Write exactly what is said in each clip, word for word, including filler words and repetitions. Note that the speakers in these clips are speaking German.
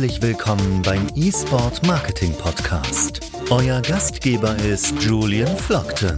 Herzlich willkommen beim eSport Marketing Podcast. Euer Gastgeber ist Julian Flockton.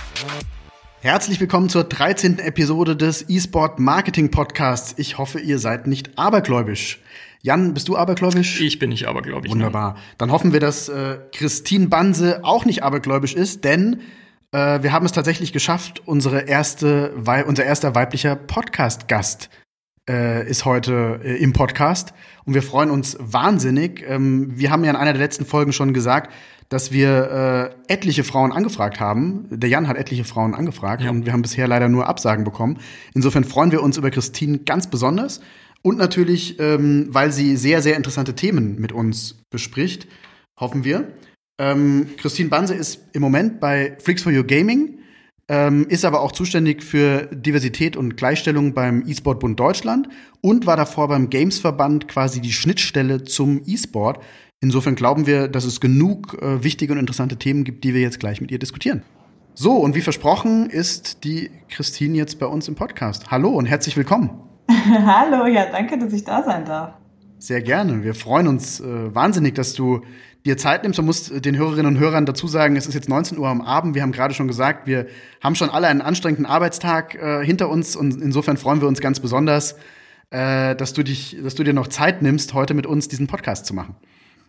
Herzlich willkommen zur dreizehnten Episode des eSport Marketing Podcasts. Ich hoffe, ihr seid nicht abergläubisch. Jan, bist du abergläubisch? Ich bin nicht abergläubisch. Wunderbar. Ne? Dann hoffen wir, dass äh, Christine Banse auch nicht abergläubisch ist, denn äh, wir haben es tatsächlich geschafft. Unsere erste, wei- unser erster weiblicher Podcast-Gast äh, ist heute äh, im Podcast. Und wir freuen uns wahnsinnig. Ähm, wir haben ja in einer der letzten Folgen schon gesagt, dass wir äh, etliche Frauen angefragt haben. Der Jan hat etliche Frauen angefragt, ja. Und wir haben bisher leider nur Absagen bekommen. Insofern freuen wir uns über Christine ganz besonders. Und natürlich, ähm, weil sie sehr, sehr interessante Themen mit uns bespricht, hoffen wir. Ähm, Christine Banse ist im Moment bei Freaks for You Gaming, ähm, ist aber auch zuständig für Diversität und Gleichstellung beim eSport-Bund Deutschland und war davor beim Games-Verband quasi die Schnittstelle zum eSport. Insofern glauben wir, dass es genug äh, wichtige und interessante Themen gibt, die wir jetzt gleich mit ihr diskutieren. So, und wie versprochen ist die Christine jetzt bei uns im Podcast. Hallo und herzlich willkommen. Hallo, ja, danke, dass ich da sein darf. Sehr gerne. Wir freuen uns äh, wahnsinnig, dass du dir Zeit nimmst. Man muss den Hörerinnen und Hörern dazu sagen, es ist jetzt neunzehn Uhr am Abend. Wir haben gerade schon gesagt, wir haben schon alle einen anstrengenden Arbeitstag äh, hinter uns. Und insofern freuen wir uns ganz besonders, äh, dass du dich, dass du dir noch Zeit nimmst, heute mit uns diesen Podcast zu machen.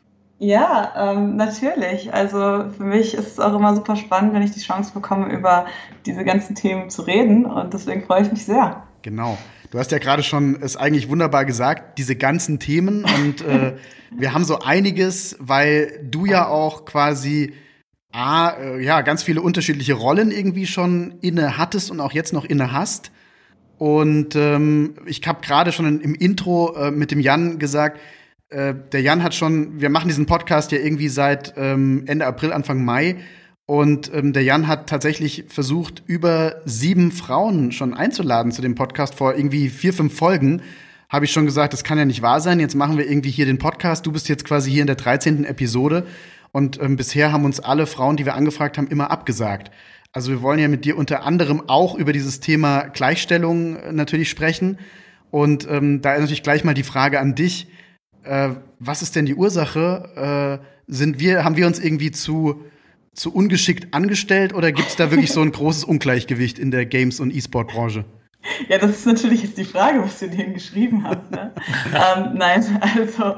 Ja, ähm, natürlich. Also für mich ist es auch immer super spannend, wenn ich die Chance bekomme, über diese ganzen Themen zu reden. Und deswegen freue ich mich sehr. Genau. Du hast ja gerade schon es eigentlich wunderbar gesagt, diese ganzen Themen. Und äh, wir haben so einiges, weil du ja auch quasi A, äh, ja, ganz viele unterschiedliche Rollen irgendwie schon inne hattest und auch jetzt noch inne hast. Und ähm, ich habe gerade schon im Intro äh, mit dem Jan gesagt, äh, der Jan hat schon, wir machen diesen Podcast ja irgendwie seit ähm, Ende April, Anfang Mai. Und ähm, der Jan hat tatsächlich versucht, über sieben Frauen schon einzuladen zu dem Podcast. Vor irgendwie vier, fünf Folgen habe ich schon gesagt, das kann ja nicht wahr sein. Jetzt machen wir irgendwie hier den Podcast. Du bist jetzt quasi hier in der dreizehnten Episode. Und ähm, bisher haben uns alle Frauen, die wir angefragt haben, immer abgesagt. Also wir wollen ja mit dir unter anderem auch über dieses Thema Gleichstellung äh, natürlich sprechen. Und ähm, da ist natürlich gleich mal die Frage an dich. Äh, was ist denn die Ursache? Äh, sind wir, haben wir uns irgendwie zu zu ungeschickt angestellt oder gibt es da wirklich so ein großes Ungleichgewicht in der Games- und E-Sport-Branche? Ja, das ist natürlich jetzt die Frage, was ihr denen geschrieben habt. Ne? ähm, nein, also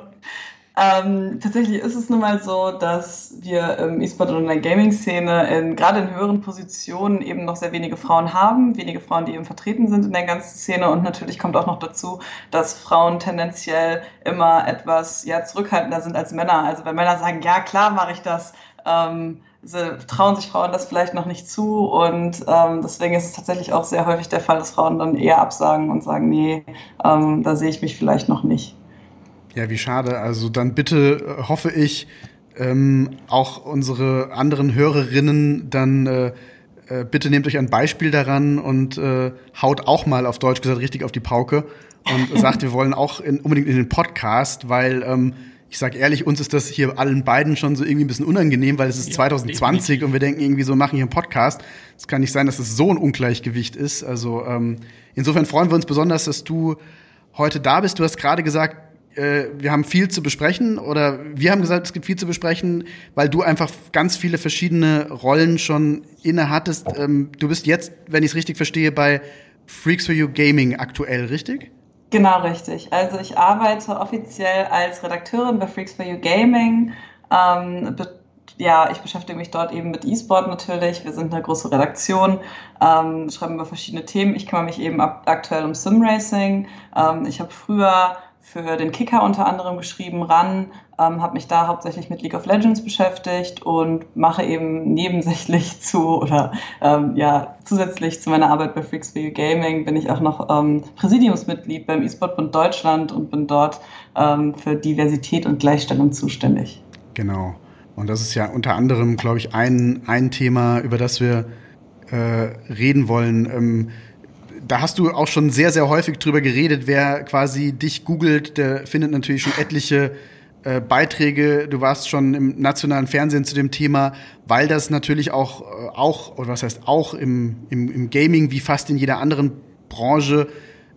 ähm, tatsächlich ist es nun mal so, dass wir im E-Sport und in der Gaming-Szene in, gerade in höheren Positionen eben noch sehr wenige Frauen haben, wenige Frauen, die eben vertreten sind in der ganzen Szene, und natürlich kommt auch noch dazu, dass Frauen tendenziell immer etwas ja, zurückhaltender sind als Männer. Also wenn Männer sagen, ja klar mache ich das, ähm, Sie trauen sich Frauen das vielleicht noch nicht zu, und ähm, deswegen ist es tatsächlich auch sehr häufig der Fall, dass Frauen dann eher absagen und sagen, nee, ähm, da sehe ich mich vielleicht noch nicht. Ja, wie schade. Also dann bitte äh, hoffe ich, ähm, auch unsere anderen Hörerinnen dann äh, äh, bitte nehmt euch ein Beispiel daran und äh, haut auch mal auf Deutsch gesagt richtig auf die Pauke und sagt, wir wollen auch in, unbedingt in den Podcast, weil ähm, ich sag ehrlich, uns ist das hier allen beiden schon so irgendwie ein bisschen unangenehm, weil es ist ja, zwanzig zwanzig definitiv. Und wir denken irgendwie so, machen hier einen Podcast. Es kann nicht sein, dass es so ein Ungleichgewicht ist. Also ähm, insofern freuen wir uns besonders, dass du heute da bist. Du hast gerade gesagt, äh, wir haben viel zu besprechen, oder wir haben gesagt, es gibt viel zu besprechen, weil du einfach ganz viele verschiedene Rollen schon inne hattest. Ähm, du bist jetzt, wenn ich es richtig verstehe, bei Freaks for You Gaming aktuell, richtig? Genau, richtig. Also ich arbeite offiziell als Redakteurin bei Freaks for You Gaming. Ähm, be- ja, ich beschäftige mich dort eben mit E-Sport natürlich. Wir sind eine große Redaktion, ähm, schreiben über verschiedene Themen. Ich kümmere mich eben ab- aktuell um Sim-Racing. Ähm, ich habe früher für den Kicker unter anderem geschrieben, Run, ähm, habe mich da hauptsächlich mit League of Legends beschäftigt und mache eben nebensächlich zu oder ähm, ja zusätzlich zu meiner Arbeit bei Freaks for You Gaming bin ich auch noch ähm, Präsidiumsmitglied beim eSport-Bund Deutschland und bin dort ähm, für Diversität und Gleichstellung zuständig. Genau. Und das ist ja unter anderem, glaube ich, ein, ein Thema, über das wir äh, reden wollen. Ähm, Da hast du auch schon sehr, sehr häufig drüber geredet. Wer quasi dich googelt, der findet natürlich schon etliche äh, Beiträge. Du warst schon im nationalen Fernsehen zu dem Thema, weil das natürlich auch, äh, auch oder was heißt auch im, im, im Gaming wie fast in jeder anderen Branche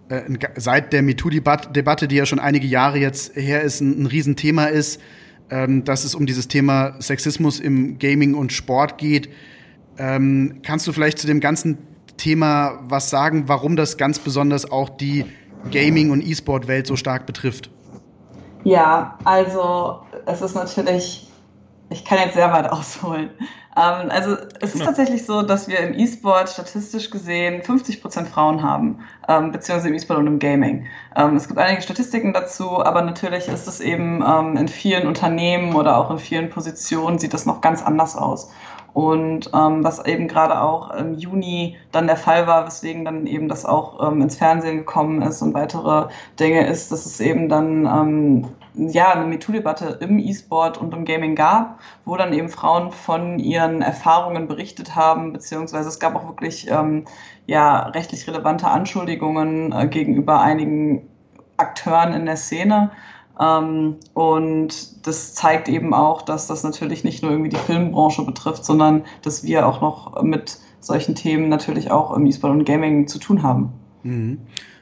äh, seit der MeToo-Debatte, die ja schon einige Jahre jetzt her ist, ein, ein Riesenthema ist, ähm, dass es um dieses Thema Sexismus im Gaming und Sport geht. Ähm, kannst du vielleicht zu dem ganzen Thema was sagen, warum das ganz besonders auch die Gaming- und E-Sport-Welt so stark betrifft? Ja, also es ist natürlich, ich kann jetzt sehr weit ausholen. Ähm, also es ist ja. tatsächlich so, dass wir im E-Sport statistisch gesehen fünfzig Prozent Frauen haben, ähm, beziehungsweise im E-Sport und im Gaming. Ähm, es gibt einige Statistiken dazu, aber natürlich ist es eben ähm, in vielen Unternehmen oder auch in vielen Positionen sieht das noch ganz anders aus. Und ähm, was eben gerade auch im Juni dann der Fall war, weswegen dann eben das auch ähm, ins Fernsehen gekommen ist und weitere Dinge ist, dass es eben dann ähm, ja eine MeToo-Debatte im E-Sport und im Gaming gab, wo dann eben Frauen von ihren Erfahrungen berichtet haben, beziehungsweise es gab auch wirklich ähm, ja rechtlich relevante Anschuldigungen äh, gegenüber einigen Akteuren in der Szene. Um, und das zeigt eben auch, dass das natürlich nicht nur irgendwie die Filmbranche betrifft, sondern dass wir auch noch mit solchen Themen natürlich auch im E-Sport und Gaming zu tun haben. Mhm.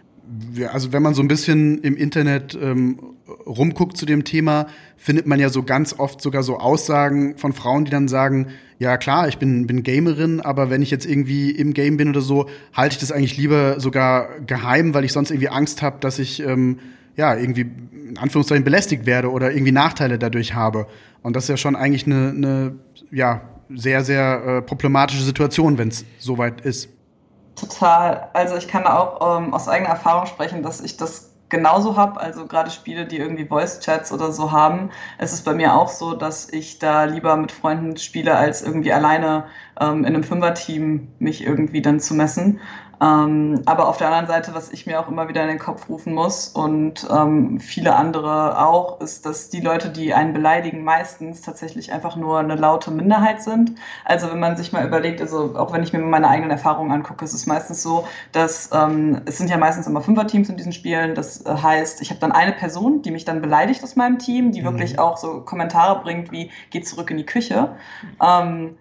Also wenn man so ein bisschen im Internet ähm, rumguckt zu dem Thema, findet man ja so ganz oft sogar so Aussagen von Frauen, die dann sagen, ja klar, ich bin, bin Gamerin, aber wenn ich jetzt irgendwie im Game bin oder so, halte ich das eigentlich lieber sogar geheim, weil ich sonst irgendwie Angst habe, dass ich ähm, ja, irgendwie in Anführungszeichen belästigt werde oder irgendwie Nachteile dadurch habe. Und das ist ja schon eigentlich eine, eine ja, sehr, sehr äh, problematische Situation, wenn es soweit ist. Total. Also ich kann da auch ähm, aus eigener Erfahrung sprechen, dass ich das genauso habe. Also gerade Spiele, die irgendwie Voice-Chats oder so haben. Es ist bei mir auch so, dass ich da lieber mit Freunden spiele, als irgendwie alleine ähm, in einem Fünfer-Team mich irgendwie dann zu messen. Ähm, aber auf der anderen Seite, was ich mir auch immer wieder in den Kopf rufen muss und ähm, viele andere auch, ist, dass die Leute, die einen beleidigen, meistens tatsächlich einfach nur eine laute Minderheit sind. Also wenn man sich mal überlegt, also auch wenn ich mir meine eigenen Erfahrungen angucke, ist es meistens so, dass ähm, es sind ja meistens immer Fünferteams in diesen Spielen. Das äh, heißt, ich habe dann eine Person, die mich dann beleidigt aus meinem Team, die mhm. wirklich auch so Kommentare bringt wie, geh zurück in die Küche. Ähm,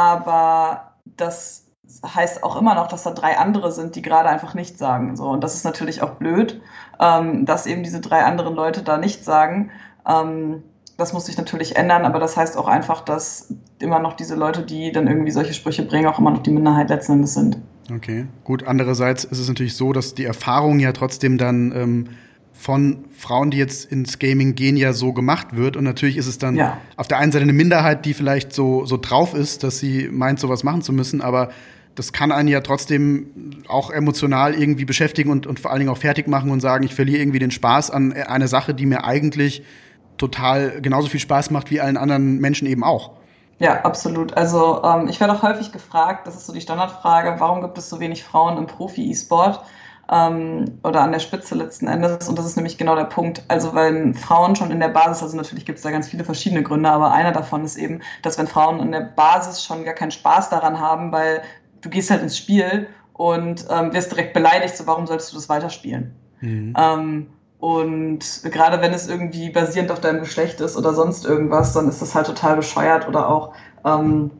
aber das heißt auch immer noch, dass da drei andere sind, die gerade einfach nichts sagen. So. Und das ist natürlich auch blöd, ähm, dass eben diese drei anderen Leute da nichts sagen. Ähm, das muss sich natürlich ändern, aber das heißt auch einfach, dass immer noch diese Leute, die dann irgendwie solche Sprüche bringen, auch immer noch die Minderheit letzten Endes sind. Okay, gut. Andererseits ist es natürlich so, dass die Erfahrung ja trotzdem dann ähm, von Frauen, die jetzt ins Gaming gehen, ja so gemacht wird. Und natürlich ist es dann ja. auf der einen Seite eine Minderheit, die vielleicht so, so drauf ist, dass sie meint, sowas machen zu müssen, aber das kann einen ja trotzdem auch emotional irgendwie beschäftigen und, und vor allen Dingen auch fertig machen und sagen, ich verliere irgendwie den Spaß an einer Sache, die mir eigentlich total genauso viel Spaß macht wie allen anderen Menschen eben auch. Ja, absolut. Also ähm, ich werde auch häufig gefragt, das ist so die Standardfrage, warum gibt es so wenig Frauen im Profi-E-Sport ähm, oder an der Spitze letzten Endes? Und das ist nämlich genau der Punkt. Also weil Frauen schon in der Basis, also natürlich gibt es da ganz viele verschiedene Gründe, aber einer davon ist eben, dass wenn Frauen in der Basis schon gar keinen Spaß daran haben, weil du gehst halt ins Spiel und ähm, wirst direkt beleidigt, so warum solltest du das weiterspielen? Mhm. Ähm, und gerade wenn es irgendwie basierend auf deinem Geschlecht ist oder sonst irgendwas, dann ist das halt total bescheuert oder auch, ähm,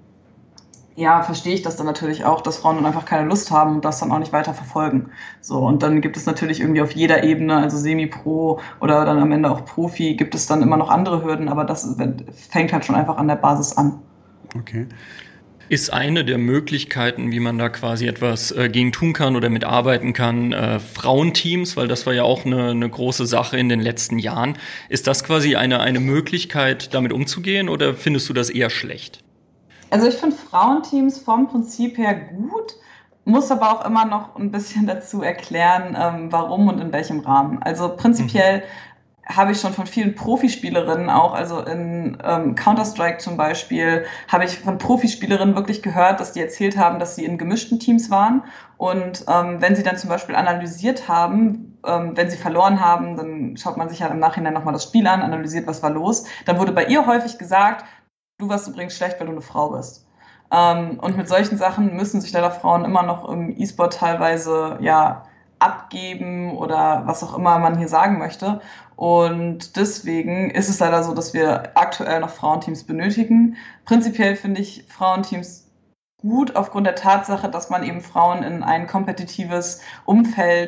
ja, verstehe ich das dann natürlich auch, dass Frauen dann einfach keine Lust haben und das dann auch nicht weiter verfolgen. So, und dann gibt es natürlich irgendwie auf jeder Ebene, also Semi-Pro oder dann am Ende auch Profi, gibt es dann immer noch andere Hürden, aber das fängt halt schon einfach an der Basis an. Okay. Ist eine der Möglichkeiten, wie man da quasi etwas äh, gegen tun kann oder mitarbeiten kann, äh, Frauenteams, weil das war ja auch eine, eine große Sache in den letzten Jahren. Ist das quasi eine, eine Möglichkeit, damit umzugehen oder findest du das eher schlecht? Also ich finde Frauenteams vom Prinzip her gut, muss aber auch immer noch ein bisschen dazu erklären, ähm, warum und in welchem Rahmen. Also prinzipiell mhm. habe ich schon von vielen Profispielerinnen auch, also in ähm, Counter-Strike zum Beispiel, habe ich von Profispielerinnen wirklich gehört, dass die erzählt haben, dass sie in gemischten Teams waren und ähm, wenn sie dann zum Beispiel analysiert haben, ähm, wenn sie verloren haben, dann schaut man sich halt im Nachhinein nochmal das Spiel an, analysiert, was war los. Dann wurde bei ihr häufig gesagt, du warst übrigens schlecht, weil du eine Frau bist. Ähm, und mit solchen Sachen müssen sich leider Frauen immer noch im E-Sport teilweise, ja, abgeben oder was auch immer man hier sagen möchte. Und deswegen ist es leider so, dass wir aktuell noch Frauenteams benötigen. Prinzipiell finde ich Frauenteams gut aufgrund der Tatsache, dass man eben Frauen in ein kompetitives Umfeld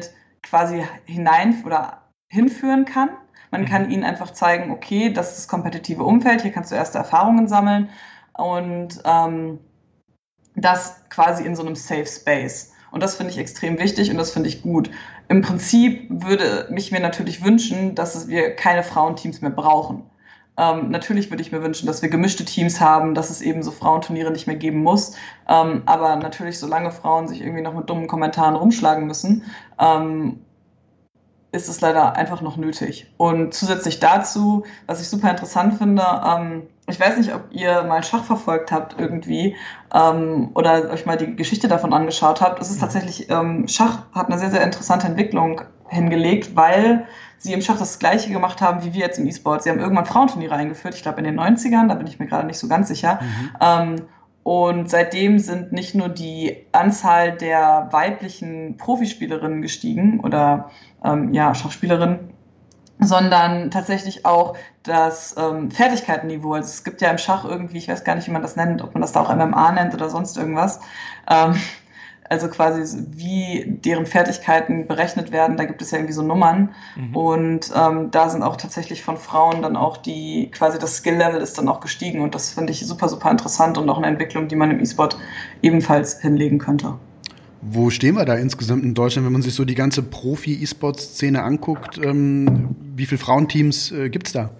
quasi hinein oder hinführen kann. Man kann ihnen einfach zeigen, okay, das ist das kompetitive Umfeld, hier kannst du erste Erfahrungen sammeln und ähm, das quasi in so einem Safe Space. Und das finde ich extrem wichtig und das finde ich gut. Im Prinzip würde ich mir natürlich wünschen, dass wir keine Frauenteams mehr brauchen. Ähm, natürlich würde ich mir wünschen, dass wir gemischte Teams haben, dass es eben so Frauenturniere nicht mehr geben muss. Ähm, aber natürlich, solange Frauen sich irgendwie noch mit dummen Kommentaren rumschlagen müssen, ähm, ist es leider einfach noch nötig. Und zusätzlich dazu, was ich super interessant finde, ähm, ich weiß nicht, ob ihr mal Schach verfolgt habt irgendwie ähm, oder euch mal die Geschichte davon angeschaut habt. Es ist tatsächlich, ähm, Schach hat eine sehr, sehr interessante Entwicklung hingelegt, weil sie im Schach das Gleiche gemacht haben, wie wir jetzt im E-Sport. Sie haben irgendwann Frauenturniere eingeführt, ich glaube in den neunzigern, da bin ich mir gerade nicht so ganz sicher. Mhm. Ähm, Und seitdem sind nicht nur die Anzahl der weiblichen Profispielerinnen gestiegen oder ähm, ja, Schachspielerinnen, sondern tatsächlich auch das ähm, Fertigkeitenniveau. Also es gibt ja im Schach irgendwie, ich weiß gar nicht, wie man das nennt, ob man das da auch M M A nennt oder sonst irgendwas. Ähm, also quasi wie deren Fertigkeiten berechnet werden, da gibt es ja irgendwie so Nummern. Mhm. Und ähm, da sind auch tatsächlich von Frauen dann auch die, quasi das Skill-Level ist dann auch gestiegen. Und das finde ich super, super interessant und auch eine Entwicklung, die man im E-Sport ebenfalls hinlegen könnte. Wo stehen wir da insgesamt in Deutschland, wenn man sich so die ganze Profi-E-Sport-Szene anguckt? Ähm, wie viele Frauenteams äh, gibt es da?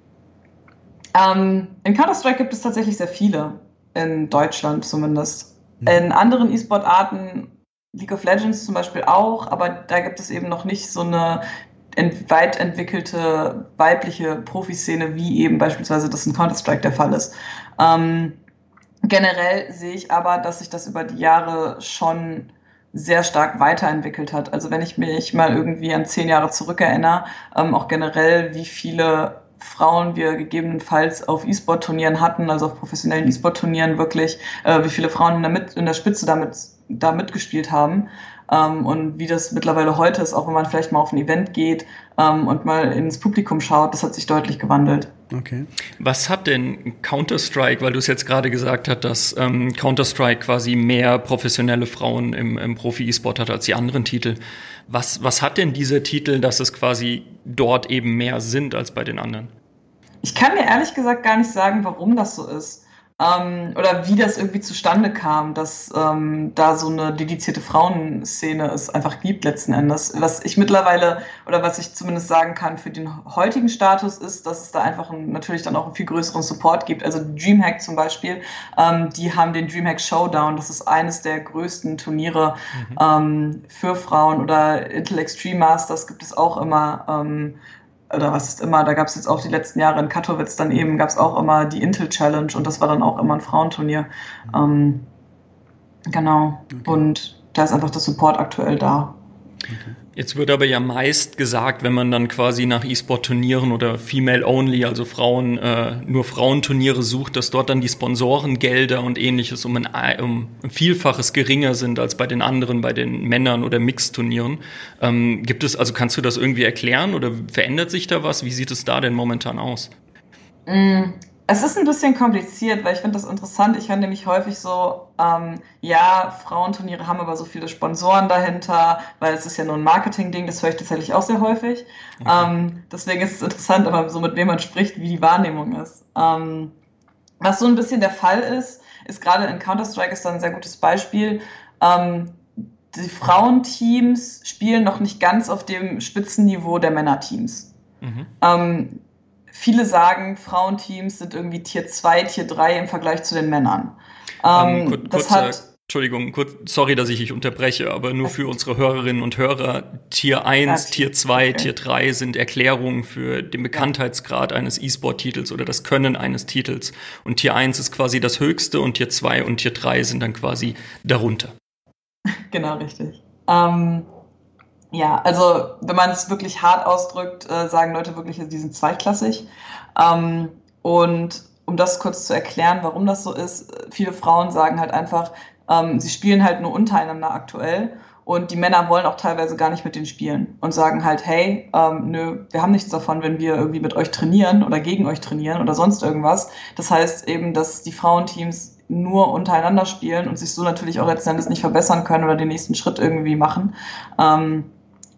Ähm, in Counter-Strike gibt es tatsächlich sehr viele, in Deutschland zumindest. In anderen E-Sport-Arten, League of Legends zum Beispiel auch, aber da gibt es eben noch nicht so eine ent- weit entwickelte weibliche Profiszene, wie eben beispielsweise das in Counter-Strike der Fall ist. Ähm, generell sehe ich aber, dass sich das über die Jahre schon sehr stark weiterentwickelt hat. Also wenn ich mich mal irgendwie an zehn Jahre zurückerinnere, ähm, auch generell, wie viele Frauen wir gegebenenfalls auf E-Sport-Turnieren hatten, also auf professionellen E-Sport-Turnieren wirklich, äh, wie viele Frauen in der, Mit- in der Spitze damit, da mitgespielt haben ähm, und wie das mittlerweile heute ist, auch wenn man vielleicht mal auf ein Event geht ähm, und mal ins Publikum schaut, das hat sich deutlich gewandelt. Okay. Was hat denn Counter-Strike, weil du es jetzt gerade gesagt hast, dass ähm, Counter-Strike quasi mehr professionelle Frauen im, im Profi-E-Sport hat als die anderen Titel. Was, was hat denn dieser Titel, dass es quasi dort eben mehr sind als bei den anderen? Ich kann dir ehrlich gesagt gar nicht sagen, warum das so ist. Ähm, oder wie das irgendwie zustande kam, dass ähm, da so eine dedizierte Frauenszene es einfach gibt letzten Endes. Was ich mittlerweile, oder was ich zumindest sagen kann für den heutigen Status ist, dass es da einfach ein, natürlich dann auch einen viel größeren Support gibt. Also Dreamhack zum Beispiel, ähm, die haben den Dreamhack Showdown, das ist eines der größten Turniere mhm. ähm, für Frauen. Oder Intel Extreme Masters gibt es auch immer, ähm, oder was ist immer, da gab es jetzt auch die letzten Jahre in Katowice dann eben, gab es auch immer die Intel Challenge und das war dann auch immer ein Frauenturnier. Ähm, genau. Okay. Und da ist einfach der Support aktuell da. Okay. Jetzt wird aber ja meist gesagt, wenn man dann quasi nach E-Sport-Turnieren oder Female-Only, also Frauen, äh, nur Frauenturniere sucht, dass dort dann die Sponsorengelder und ähnliches um ein, um ein Vielfaches geringer sind als bei den anderen, bei den Männern oder Mixturnieren. Ähm, gibt es, also kannst du das irgendwie erklären oder verändert sich da was? Wie sieht es da denn momentan aus? Mm. Es ist ein bisschen kompliziert, weil ich finde das interessant. Ich höre nämlich häufig so, ähm, ja, Frauenturniere haben aber so viele Sponsoren dahinter, weil es ist ja nur ein Marketing-Ding, das höre ich tatsächlich auch sehr häufig. Okay. Ähm, deswegen ist es interessant, aber so mit wem man spricht, wie die Wahrnehmung ist. Ähm, was so ein bisschen der Fall ist, ist gerade in Counter-Strike ist da ein sehr gutes Beispiel. Ähm, die Frauenteams spielen noch nicht ganz auf dem Spitzenniveau der Männerteams. Mhm. Ähm, Viele sagen, Frauenteams sind irgendwie Tier zwei, Tier drei im Vergleich zu den Männern. Ähm, kur- das kurzer, hat, Entschuldigung, kurz, sorry, dass ich dich unterbreche, aber nur für unsere Hörerinnen und Hörer, Tier eins, ja, Tier zwei, okay. Tier drei sind Erklärungen für den Bekanntheitsgrad eines E-Sport-Titels oder das Können eines Titels. Und Tier eins ist quasi das höchste und Tier zwei und Tier drei sind dann quasi darunter. Genau, richtig. Ähm, Ja, also wenn man es wirklich hart ausdrückt, äh, sagen Leute wirklich, die sind zweitklassig. Ähm, und um das kurz zu erklären, warum das so ist, viele Frauen sagen halt einfach, ähm, sie spielen halt nur untereinander aktuell und die Männer wollen auch teilweise gar nicht mit denen spielen und sagen halt, hey, ähm, nö, wir haben nichts davon, wenn wir irgendwie mit euch trainieren oder gegen euch trainieren oder sonst irgendwas. Das heißt eben, dass die Frauenteams nur untereinander spielen und sich so natürlich auch letzten Endes nicht verbessern können oder den nächsten Schritt irgendwie machen. Ähm,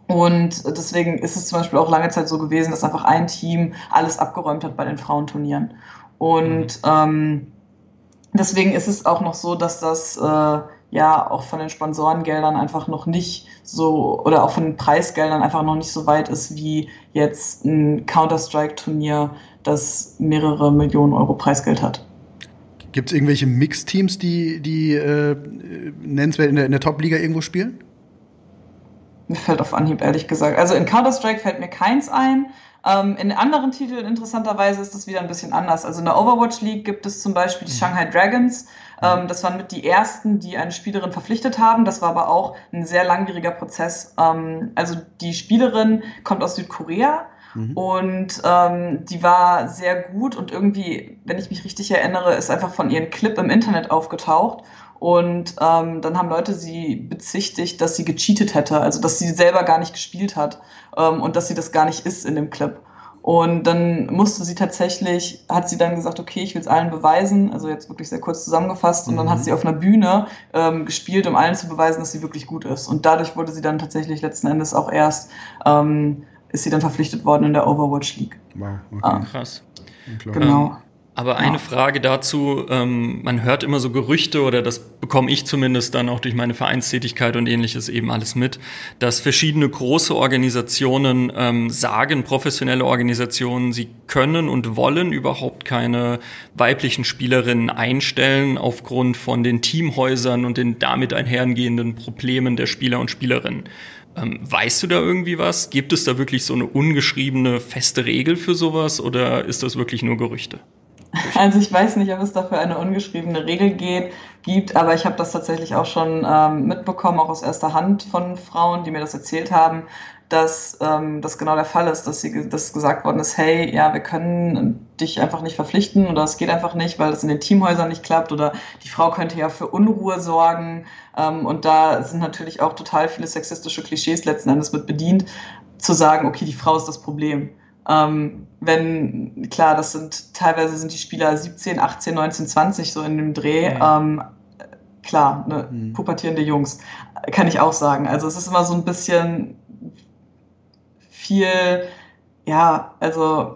Und deswegen ist es zum Beispiel auch lange Zeit so gewesen, dass einfach ein Team alles abgeräumt hat bei den Frauenturnieren. Und ähm, deswegen ist es auch noch so, dass das äh, ja auch von den Sponsorengeldern einfach noch nicht so, oder auch von den Preisgeldern einfach noch nicht so weit ist wie jetzt ein Counter-Strike-Turnier, das mehrere Millionen Euro Preisgeld hat. Gibt es irgendwelche Mixteams, die, die äh, nennenswert in der, in der Top-Liga irgendwo spielen? Mir fällt auf Anhieb ehrlich gesagt. Also in Counter-Strike fällt mir keins ein. Ähm, in anderen Titeln interessanterweise ist das wieder ein bisschen anders. Also in der Overwatch League gibt es zum Beispiel die Shanghai Dragons. Ähm, das waren mit die ersten, die eine Spielerin verpflichtet haben. Das war aber auch ein sehr langwieriger Prozess. Ähm, also die Spielerin kommt aus Südkorea. Mhm. Und ähm, die war sehr gut und irgendwie, wenn ich mich richtig erinnere, ist einfach von ihrem Clip im Internet aufgetaucht. Und ähm, dann haben Leute sie bezichtigt, dass sie gecheatet hätte, also dass sie selber gar nicht gespielt hat ähm, und dass sie das gar nicht ist in dem Clip. Und dann musste sie tatsächlich, hat sie dann gesagt, okay, ich will es allen beweisen, also jetzt wirklich sehr kurz zusammengefasst, und dann hat sie auf einer Bühne ähm, gespielt, um allen zu beweisen, dass sie wirklich gut ist. Und dadurch wurde sie dann tatsächlich letzten Endes auch erst, ähm, ist sie dann verpflichtet worden in der Overwatch League. Wow, okay. Ah, Krass. genau. Ähm, aber eine ja. Frage dazu, ähm, man hört immer so Gerüchte, oder das bekomme ich zumindest dann auch durch meine Vereinstätigkeit und ähnliches eben alles mit, dass verschiedene große Organisationen ähm, sagen, professionelle Organisationen, sie können und wollen überhaupt keine weiblichen Spielerinnen einstellen aufgrund von den Teamhäusern und den damit einhergehenden Problemen der Spieler und Spielerinnen. Ähm, weißt du da irgendwie was? Gibt es da wirklich so eine ungeschriebene, feste Regel für sowas, oder ist das wirklich nur Gerüchte? Also ich weiß nicht, ob es dafür eine ungeschriebene Regel geht, gibt, aber ich habe das tatsächlich auch schon ähm, mitbekommen, auch aus erster Hand von Frauen, die mir das erzählt haben, dass ähm, das genau der Fall ist, dass sie dass gesagt worden ist, hey, ja, wir können dich einfach nicht verpflichten oder es geht einfach nicht, weil das in den Teamhäusern nicht klappt, oder die Frau könnte ja für Unruhe sorgen, ähm, und da sind natürlich auch total viele sexistische Klischees letzten Endes mit bedient, zu sagen, okay, die Frau ist das Problem. Ähm, wenn, klar, das sind, teilweise sind die Spieler siebzehn, achtzehn, neunzehn, zwanzig so in dem Dreh, ja. ähm, klar, ne, mhm. pubertierende Jungs, kann ich auch sagen. Also es ist immer so ein bisschen viel, ja, also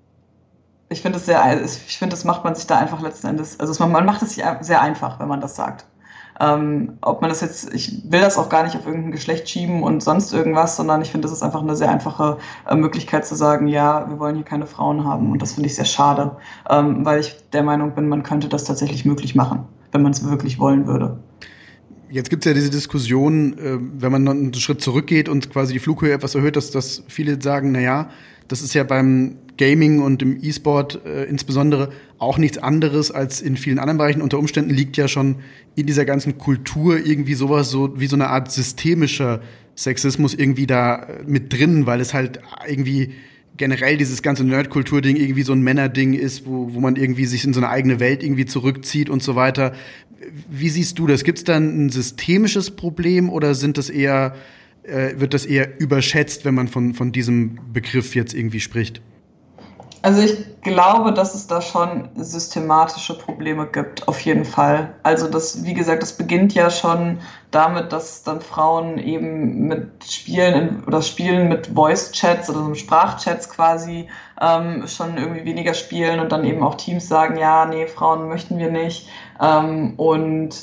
ich finde es sehr, ich finde, das macht man sich da einfach letzten Endes, also man, man macht es sich sehr einfach, wenn man das sagt. Ähm, ob man das jetzt, ich will das auch gar nicht auf irgendein Geschlecht schieben und sonst irgendwas, sondern ich finde, das ist einfach eine sehr einfache äh, Möglichkeit zu sagen, ja, wir wollen hier keine Frauen haben, und das finde ich sehr schade, ähm, weil ich der Meinung bin, man könnte das tatsächlich möglich machen, wenn man es wirklich wollen würde. Jetzt gibt es ja diese Diskussion, äh, wenn man noch einen Schritt zurückgeht und quasi die Flughöhe etwas erhöht, dass, dass viele sagen, naja, das ist ja beim Gaming und im E-Sport äh, insbesondere auch nichts anderes als in vielen anderen Bereichen. Unter Umständen liegt ja schon in dieser ganzen Kultur irgendwie sowas, so wie so eine Art systemischer Sexismus irgendwie da mit drin, weil es halt irgendwie generell dieses ganze Nerd-Kultur-Ding irgendwie so ein Männerding ist, wo, wo man irgendwie sich in so eine eigene Welt irgendwie zurückzieht und so weiter. Wie siehst du das? Gibt es da ein systemisches Problem, oder sind das eher, äh, wird das eher überschätzt, wenn man von, von diesem Begriff jetzt irgendwie spricht? Also ich glaube, dass es da schon systematische Probleme gibt, auf jeden Fall. Also das, wie gesagt, das beginnt ja schon damit, dass dann Frauen eben mit Spielen oder Spielen mit Voice-Chats oder so Sprachchats quasi ähm, schon irgendwie weniger spielen und dann eben auch Teams sagen, ja, nee, Frauen möchten wir nicht. Ähm, und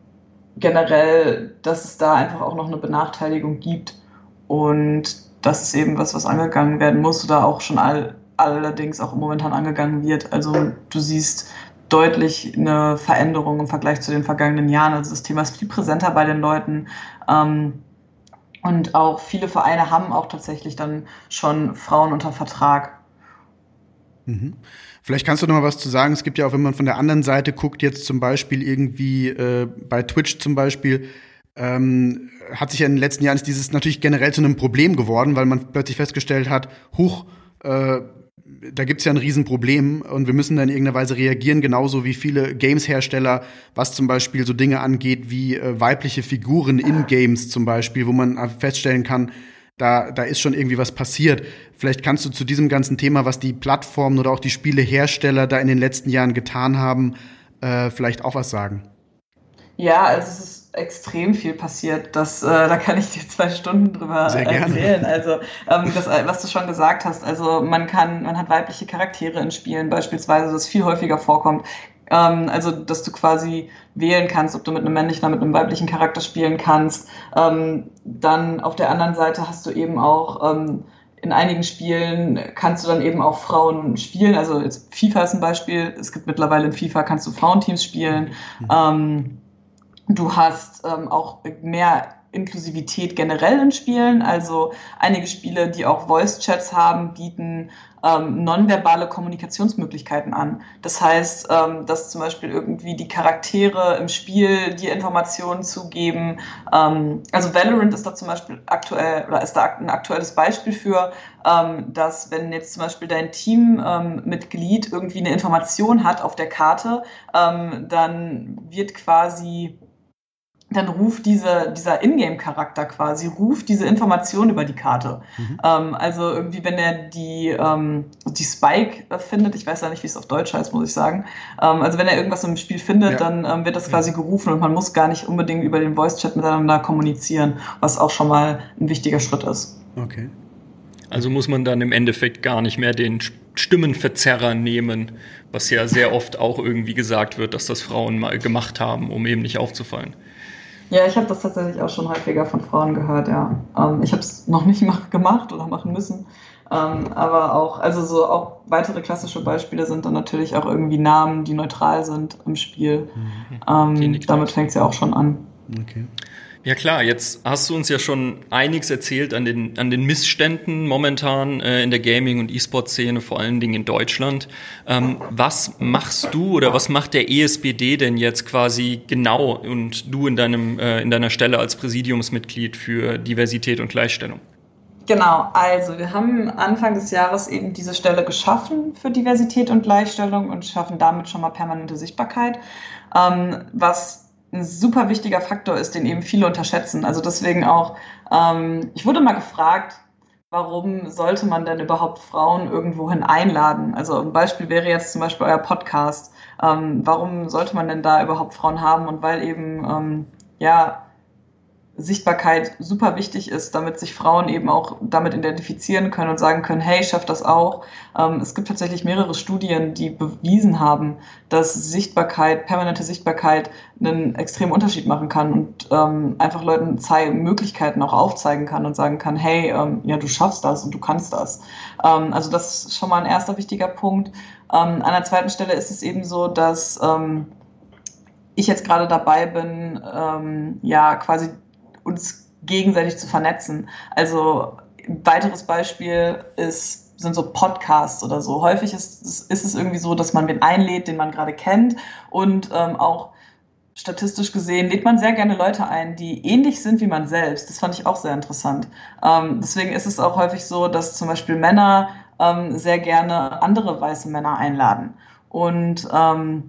generell, dass es da einfach auch noch eine Benachteiligung gibt. Und das ist eben was, was angegangen werden muss oder auch schon all allerdings auch momentan angegangen wird. Also du siehst deutlich eine Veränderung im Vergleich zu den vergangenen Jahren. Also das Thema ist viel präsenter bei den Leuten. Ähm, und auch viele Vereine haben auch tatsächlich dann schon Frauen unter Vertrag. Mhm. Vielleicht kannst du noch mal was zu sagen. Es gibt ja auch, wenn man von der anderen Seite guckt, jetzt zum Beispiel irgendwie äh, bei Twitch zum Beispiel, ähm, hat sich ja in den letzten Jahren ist dieses natürlich generell zu einem Problem geworden, weil man plötzlich festgestellt hat, huch, äh, da gibt's ja ein Riesenproblem und wir müssen da in irgendeiner Weise reagieren, genauso wie viele Games-Hersteller, was zum Beispiel so Dinge angeht wie äh, weibliche Figuren in Games zum Beispiel, wo man feststellen kann, da, da ist schon irgendwie was passiert. Vielleicht kannst du zu diesem ganzen Thema, was die Plattformen oder auch die Spielehersteller da in den letzten Jahren getan haben, äh, vielleicht auch was sagen. Ja, also es ist extrem viel passiert. Das, äh, da kann ich dir zwei Stunden drüber Sehr gerne. erzählen. Also, ähm, das, was du schon gesagt hast, also man kann, man hat weibliche Charaktere in Spielen beispielsweise, das viel häufiger vorkommt. Ähm, also, dass du quasi wählen kannst, ob du mit einem männlichen oder mit einem weiblichen Charakter spielen kannst. Ähm, dann auf der anderen Seite hast du eben auch ähm, in einigen Spielen kannst du dann eben auch Frauen spielen. Also jetzt FIFA ist ein Beispiel. Es gibt mittlerweile in FIFA kannst du Frauenteams spielen. Mhm. Ähm, Du hast ähm, auch mehr Inklusivität generell in Spielen. Also einige Spiele, die auch Voice-Chats haben, bieten ähm, nonverbale Kommunikationsmöglichkeiten an. Das heißt, ähm, dass zum Beispiel irgendwie die Charaktere im Spiel dir Informationen zugeben. Ähm, also Valorant ist da zum Beispiel aktuell, oder ist da ein aktuelles Beispiel für, ähm, dass wenn jetzt zum Beispiel dein Teammitglied ähm, irgendwie eine Information hat auf der Karte, ähm, dann wird quasi dann ruft diese, dieser Ingame-Charakter quasi, ruft diese Information über die Karte. Mhm. Ähm, also irgendwie, wenn er die, ähm, die Spike äh, findet, ich weiß ja nicht, wie es auf Deutsch heißt, muss ich sagen, ähm, also wenn er irgendwas im Spiel findet, ja. dann ähm, wird das quasi ja. gerufen und man muss gar nicht unbedingt über den Voice-Chat miteinander kommunizieren, was auch schon mal ein wichtiger Schritt ist. Okay. Also muss man dann im Endeffekt gar nicht mehr den Stimmenverzerrer nehmen, was ja sehr oft auch irgendwie gesagt wird, dass das Frauen mal gemacht haben, um eben nicht aufzufallen. Ja, ich habe das tatsächlich auch schon häufiger von Frauen gehört, ja. Ähm, ich habe es noch nicht mach, gemacht oder machen müssen, ähm, aber auch, also so auch weitere klassische Beispiele sind dann natürlich auch irgendwie Namen, die neutral sind im Spiel. Mhm. Ähm, damit fängt es ja auch schon an. Okay. Ja klar, jetzt hast du uns ja schon einiges erzählt an den, an den Missständen momentan äh, in der Gaming- und E-Sport-Szene, vor allen Dingen in Deutschland. Ähm, was machst du oder was macht der E S B D denn jetzt quasi genau und du in, deinem, äh, in deiner Stelle als Präsidiumsmitglied für Diversität und Gleichstellung? Genau, also wir haben Anfang des Jahres eben diese Stelle geschaffen für Diversität und Gleichstellung und schaffen damit schon mal permanente Sichtbarkeit, ähm, was ein super wichtiger Faktor ist, den eben viele unterschätzen. Also deswegen auch, ähm, ich wurde mal gefragt, warum sollte man denn überhaupt Frauen irgendwohin einladen? Also ein Beispiel wäre jetzt zum Beispiel euer Podcast. Ähm, warum sollte man denn da überhaupt Frauen haben? Und weil eben, ähm, ja, Sichtbarkeit super wichtig ist, damit sich Frauen eben auch damit identifizieren können und sagen können, hey, ich schaff das auch. Ähm, es gibt tatsächlich mehrere Studien, die bewiesen haben, dass Sichtbarkeit, permanente Sichtbarkeit einen extremen Unterschied machen kann und ähm, einfach Leuten zei- Möglichkeiten auch aufzeigen kann und sagen kann, hey, ähm, ja, du schaffst das und du kannst das. Ähm, also das ist schon mal ein erster wichtiger Punkt. Ähm, an der zweiten Stelle ist es eben so, dass ähm, ich jetzt gerade dabei bin, ähm, ja, quasi uns gegenseitig zu vernetzen. Also ein weiteres Beispiel ist, sind so Podcasts oder so. Häufig ist, ist es irgendwie so, dass man wen einlädt, den man gerade kennt und ähm, auch statistisch gesehen lädt man sehr gerne Leute ein, die ähnlich sind wie man selbst. Das fand ich auch sehr interessant. Ähm, deswegen ist es auch häufig so, dass zum Beispiel Männer ähm, sehr gerne andere weiße Männer einladen. Und ähm,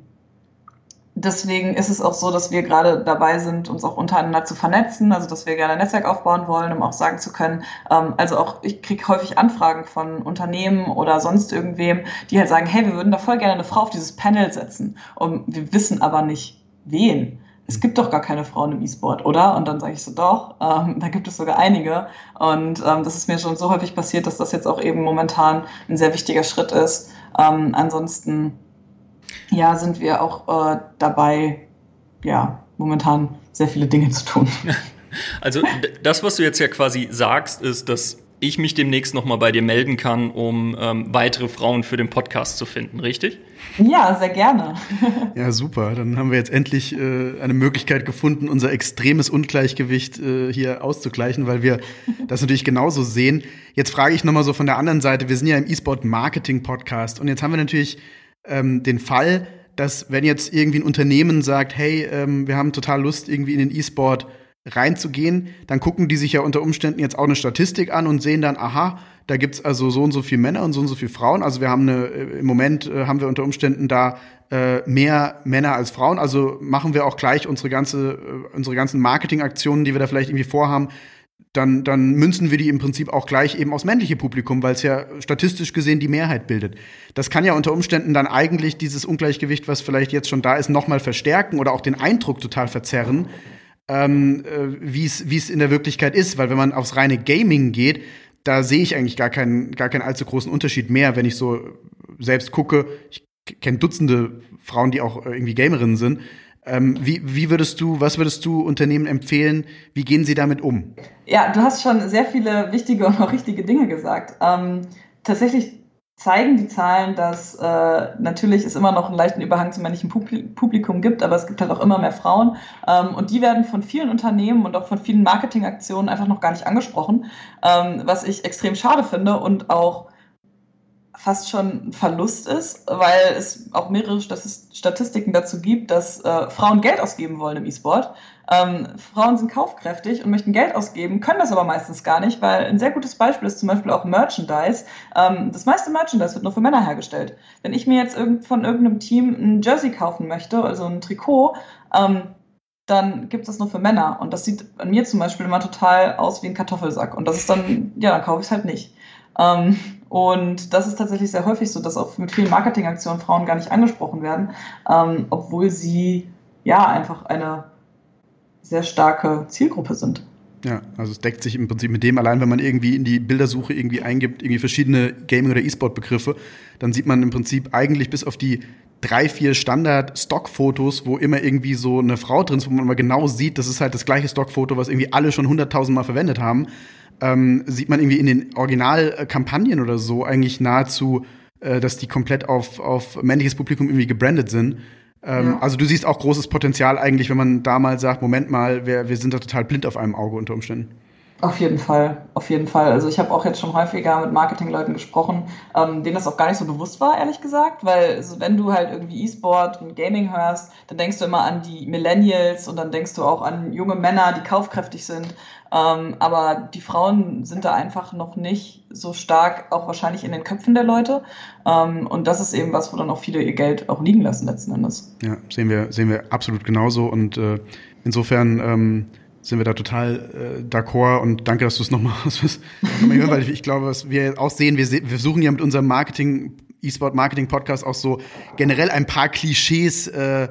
deswegen ist es auch so, dass wir gerade dabei sind, uns auch untereinander zu vernetzen, also dass wir gerne ein Netzwerk aufbauen wollen, um auch sagen zu können, ähm, also auch ich kriege häufig Anfragen von Unternehmen oder sonst irgendwem, die halt sagen, hey, wir würden da voll gerne eine Frau auf dieses Panel setzen und wir wissen aber nicht, wen. Es gibt doch gar keine Frauen im E-Sport, oder? Und dann sage ich so, doch, ähm, da gibt es sogar einige. Und ähm, das ist mir schon so häufig passiert, dass das jetzt auch eben momentan ein sehr wichtiger Schritt ist. Ähm, ansonsten ja, sind wir auch äh, dabei, ja, momentan sehr viele Dinge zu tun. Also das, was du jetzt ja quasi sagst, ist, dass ich mich demnächst nochmal bei dir melden kann, um ähm, weitere Frauen für den Podcast zu finden, richtig? Ja, sehr gerne. Ja, super. Dann haben wir jetzt endlich äh, eine Möglichkeit gefunden, unser extremes Ungleichgewicht äh, hier auszugleichen, weil wir das natürlich genauso sehen. Jetzt frage ich nochmal so von der anderen Seite, wir sind ja im E-Sport-Marketing-Podcast und jetzt haben wir natürlich ähm, den Fall, dass wenn jetzt irgendwie ein Unternehmen sagt, hey, ähm, wir haben total Lust, irgendwie in den E-Sport reinzugehen, dann gucken die sich ja unter Umständen jetzt auch eine Statistik an und sehen dann, aha, da gibt's also so und so viele Männer und so und so viele Frauen. Also wir haben eine, im Moment äh, haben wir unter Umständen da äh, mehr Männer als Frauen. Also machen wir auch gleich unsere ganze, äh, unsere ganzen Marketingaktionen, die wir da vielleicht irgendwie vorhaben, dann, dann münzen wir die im Prinzip auch gleich eben aufs männliche Publikum, weil es ja statistisch gesehen die Mehrheit bildet. Das kann ja unter Umständen dann eigentlich dieses Ungleichgewicht, was vielleicht jetzt schon da ist, noch mal verstärken oder auch den Eindruck total verzerren. ähm, äh, wie es wie es in der Wirklichkeit ist, weil wenn man aufs reine Gaming geht, da sehe ich eigentlich gar keinen gar keinen allzu großen Unterschied mehr, wenn ich so selbst gucke. Ich kenne Dutzende Frauen, die auch irgendwie Gamerinnen sind. Ähm, wie, wie würdest du, was würdest du Unternehmen empfehlen? Wie gehen sie damit um? Ja, du hast schon sehr viele wichtige und auch richtige Dinge gesagt. Ähm, tatsächlich zeigen die Zahlen, dass äh, natürlich es immer noch einen leichten Überhang zum männlichen Publikum gibt, aber es gibt halt auch immer mehr Frauen. Ähm, und die werden von vielen Unternehmen und auch von vielen Marketingaktionen einfach noch gar nicht angesprochen, ähm, was ich extrem schade finde und auch fast schon ein Verlust ist, weil es auch mehrere Statistiken dazu gibt, dass äh, Frauen Geld ausgeben wollen im E-Sport. Ähm, Frauen sind kaufkräftig und möchten Geld ausgeben, können das aber meistens gar nicht, weil ein sehr gutes Beispiel ist zum Beispiel auch Merchandise. Ähm, das meiste Merchandise wird nur für Männer hergestellt. Wenn ich mir jetzt irgend, von irgendeinem Team ein Jersey kaufen möchte, also ein Trikot, ähm, dann gibt es das nur für Männer. Und das sieht an mir zum Beispiel immer total aus wie ein Kartoffelsack. Und das ist dann, ja, dann kaufe ich es halt nicht. Ähm, und das ist tatsächlich sehr häufig so, dass auch mit vielen Marketingaktionen Frauen gar nicht angesprochen werden, ähm, obwohl sie ja einfach eine sehr starke Zielgruppe sind. Ja, also es deckt sich im Prinzip mit dem, allein wenn man irgendwie in die Bildersuche irgendwie eingibt, irgendwie verschiedene Gaming- oder E-Sport-Begriffe, dann sieht man im Prinzip eigentlich bis auf die drei, vier Standard-Stockfotos, wo immer irgendwie so eine Frau drin ist, wo man mal genau sieht, das ist halt das gleiche Stockfoto, was irgendwie alle schon hunderttausend Mal verwendet haben. Ähm, sieht man irgendwie in den Originalkampagnen oder so eigentlich nahezu, äh, dass die komplett auf, auf männliches Publikum irgendwie gebrandet sind. Ähm, ja. Also du siehst auch großes Potenzial eigentlich, wenn man da mal sagt, Moment mal, wir, wir sind da total blind auf einem Auge unter Umständen. Auf jeden Fall, auf jeden Fall. Also ich habe auch jetzt schon häufiger mit Marketingleuten gesprochen, ähm, denen das auch gar nicht so bewusst war, ehrlich gesagt, weil also wenn du halt irgendwie E-Sport und Gaming hörst, dann denkst du immer an die Millennials und dann denkst du auch an junge Männer, die kaufkräftig sind. Ähm, aber die Frauen sind da einfach noch nicht so stark, auch wahrscheinlich in den Köpfen der Leute. Ähm, und das ist eben was, wo dann auch viele ihr Geld auch liegen lassen letzten Endes. Ja, sehen wir, sehen wir absolut genauso. Und äh, insofern ähm, sind wir da total äh, d'accord. Und danke, dass du es nochmal hast. Weil ich glaube, was wir auch sehen, wir, wir versuchen ja mit unserem Marketing, E-Sport-Marketing-Podcast auch so generell ein paar Klischees äh,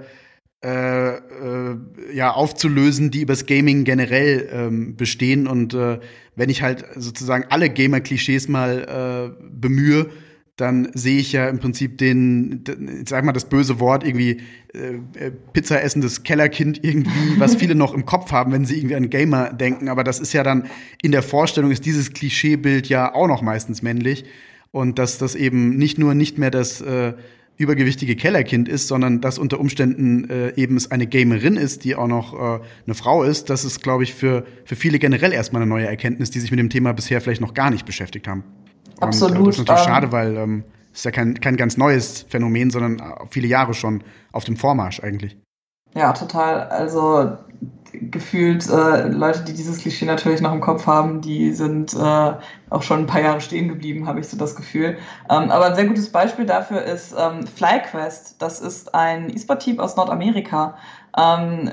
Äh, äh, ja, aufzulösen, die übers Gaming generell ähm, bestehen. Und äh, wenn ich halt sozusagen alle Gamer-Klischees mal äh, bemühe, dann sehe ich ja im Prinzip den, den, sag mal das böse Wort, irgendwie äh, Pizza essendes Kellerkind irgendwie, was viele noch im Kopf haben, wenn sie irgendwie an Gamer denken. Aber das ist ja dann, in der Vorstellung ist dieses Klischeebild ja auch noch meistens männlich. Und dass das eben nicht nur nicht mehr das äh, übergewichtige Kellerkind ist, sondern dass unter Umständen äh, eben es eine Gamerin ist, die auch noch äh, eine Frau ist. Das ist, glaube ich, für, für viele generell erstmal eine neue Erkenntnis, die sich mit dem Thema bisher vielleicht noch gar nicht beschäftigt haben. Absolut. Und, äh, das ist natürlich ähm, schade, weil ähm, es ist ja kein, kein ganz neues Phänomen, sondern viele Jahre schon auf dem Vormarsch eigentlich. Ja, total. Also gefühlt äh, Leute, die dieses Klischee natürlich noch im Kopf haben, die sind äh, auch schon ein paar Jahre stehen geblieben, habe ich so das Gefühl. Ähm, aber ein sehr gutes Beispiel dafür ist ähm, FlyQuest. Das ist ein E-Sport-Team aus Nordamerika. Ähm,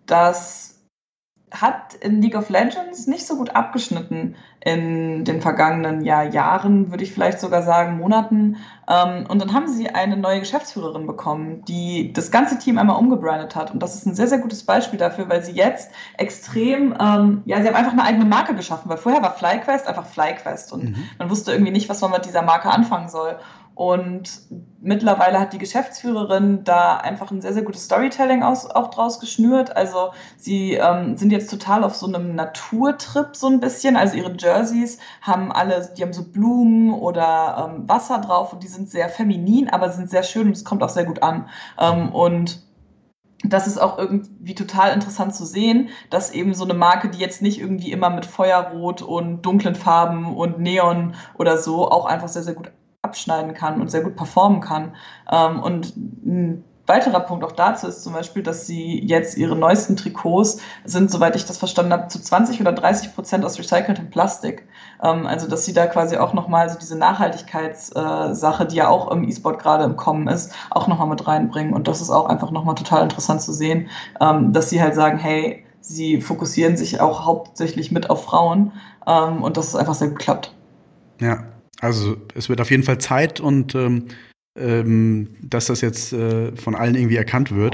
das hat in League of Legends nicht so gut abgeschnitten in den vergangenen ja, Jahren, würde ich vielleicht sogar sagen, Monaten. Ähm, und dann haben sie eine neue Geschäftsführerin bekommen, die das ganze Team einmal umgebrandet hat. Und das ist ein sehr, sehr gutes Beispiel dafür, weil sie jetzt extrem, ähm, ja, sie haben einfach eine eigene Marke geschaffen, weil vorher war FlyQuest einfach FlyQuest und mhm. man wusste irgendwie nicht, was man mit dieser Marke anfangen soll. Und mittlerweile hat die Geschäftsführerin da einfach ein sehr, sehr gutes Storytelling aus, auch draus geschnürt. Also sie ähm, sind jetzt total auf so einem Naturtrip so ein bisschen. Also ihre Jerseys haben alle, die haben so Blumen oder ähm, Wasser drauf und die sind sehr feminin, aber sind sehr schön und es kommt auch sehr gut an. Ähm, und das ist auch irgendwie total interessant zu sehen, dass eben so eine Marke, die jetzt nicht irgendwie immer mit Feuerrot und dunklen Farben und Neon oder so, auch einfach sehr, sehr gut abschneiden kann und sehr gut performen kann. Und ein weiterer Punkt auch dazu ist zum Beispiel, dass sie jetzt ihre neuesten Trikots sind, soweit ich das verstanden habe, zu zwanzig oder dreißig Prozent aus recyceltem Plastik. Also dass sie da quasi auch nochmal so diese Nachhaltigkeitssache, die ja auch im E-Sport gerade im Kommen ist, auch nochmal mit reinbringen. Und das ist auch einfach nochmal total interessant zu sehen, dass sie halt sagen, hey, sie fokussieren sich auch hauptsächlich mit auf Frauen und das ist einfach sehr gut klappt. Ja. Also es wird auf jeden Fall Zeit und ähm, ähm, dass das jetzt äh, von allen irgendwie erkannt wird.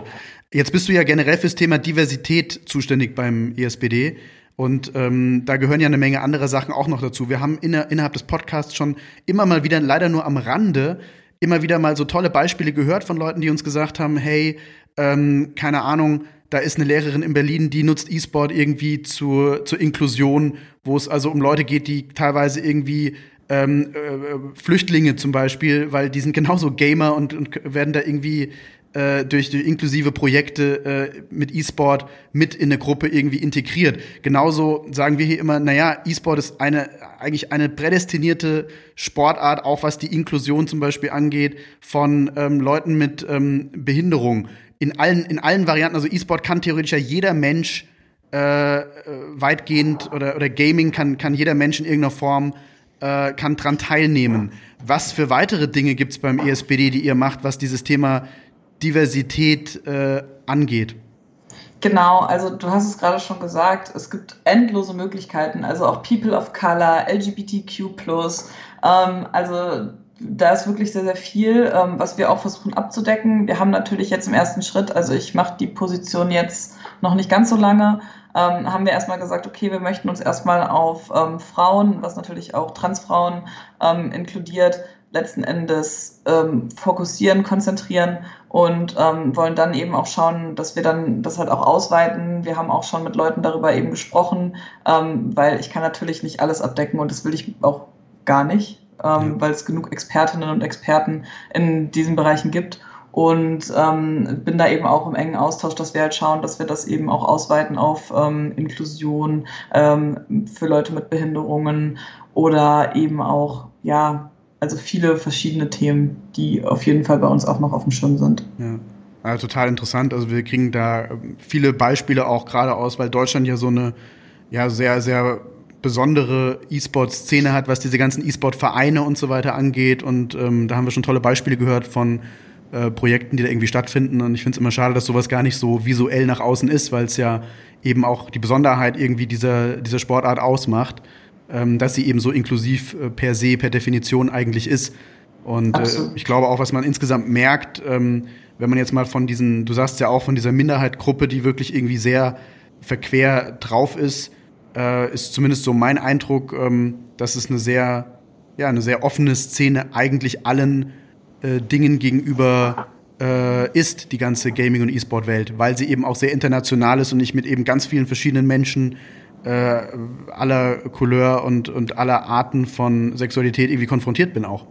Jetzt bist du ja generell fürs Thema Diversität zuständig beim E S B D. Und ähm, da gehören ja eine Menge andere Sachen auch noch dazu. Wir haben inner, innerhalb des Podcasts schon immer mal wieder, leider nur am Rande, immer wieder mal so tolle Beispiele gehört von Leuten, die uns gesagt haben, hey, ähm, keine Ahnung, da ist eine Lehrerin in Berlin, die nutzt E-Sport irgendwie zur, zur Inklusion, wo es also um Leute geht, die teilweise irgendwie ähm, äh, Flüchtlinge zum Beispiel, weil die sind genauso Gamer und, und werden da irgendwie Äh, durch, durch inklusive Projekte äh, mit E-Sport mit in eine Gruppe irgendwie integriert. Genauso sagen wir hier immer, naja, E-Sport ist eine eigentlich eine prädestinierte Sportart, auch was die Inklusion zum Beispiel angeht, von ähm, Leuten mit ähm, Behinderung. In allen, in allen Varianten, also E-Sport kann theoretisch ja jeder Mensch äh, weitgehend oder, oder Gaming kann, kann jeder Mensch in irgendeiner Form äh, kann dran teilnehmen. Was für weitere Dinge gibt's beim E S B D, die ihr macht, was dieses Thema Diversität äh, angeht? Genau, also du hast es gerade schon gesagt, es gibt endlose Möglichkeiten, also auch People of Color, L G B T Q plus, ähm, also da ist wirklich sehr, sehr viel, ähm, was wir auch versuchen abzudecken. Wir haben natürlich jetzt im ersten Schritt, also ich mache die Position jetzt noch nicht ganz so lange, ähm, haben wir erstmal gesagt, okay, wir möchten uns erstmal auf ähm, Frauen, was natürlich auch Transfrauen ähm, inkludiert, letzten Endes ähm, fokussieren, konzentrieren und ähm, wollen dann eben auch schauen, dass wir dann das halt auch ausweiten. Wir haben auch schon mit Leuten darüber eben gesprochen, ähm, weil ich kann natürlich nicht alles abdecken und das will ich auch gar nicht, ähm, ja. weil es genug Expertinnen und Experten in diesen Bereichen gibt und ähm, bin da eben auch im engen Austausch, dass wir halt schauen, dass wir das eben auch ausweiten auf ähm, Inklusion ähm, für Leute mit Behinderungen oder eben auch, ja, also viele verschiedene Themen, die auf jeden Fall bei uns auch noch auf dem Schirm sind. Ja, also total interessant. Also wir kriegen da viele Beispiele auch gerade aus, weil Deutschland ja so eine ja sehr, sehr besondere E-Sport-Szene hat, was diese ganzen E-Sport-Vereine und so weiter angeht. Und ähm, da haben wir schon tolle Beispiele gehört von äh, Projekten, die da irgendwie stattfinden. Und ich finde es immer schade, dass sowas gar nicht so visuell nach außen ist, weil es ja eben auch die Besonderheit irgendwie dieser, dieser Sportart ausmacht. Dass sie eben so inklusiv äh, per se, per Definition eigentlich ist. Und äh, ich glaube auch, was man insgesamt merkt, ähm, wenn man jetzt mal von diesen, du sagst ja auch von dieser Minderheitgruppe, die wirklich irgendwie sehr verquer drauf ist, äh, ist zumindest so mein Eindruck, ähm, dass es eine sehr, ja, eine sehr offene Szene eigentlich allen äh, Dingen gegenüber äh, ist, die ganze Gaming- und E-Sport-Welt, weil sie eben auch sehr international ist und ich mit eben ganz vielen verschiedenen Menschen Äh, aller Couleur und, und aller Arten von Sexualität irgendwie konfrontiert bin auch.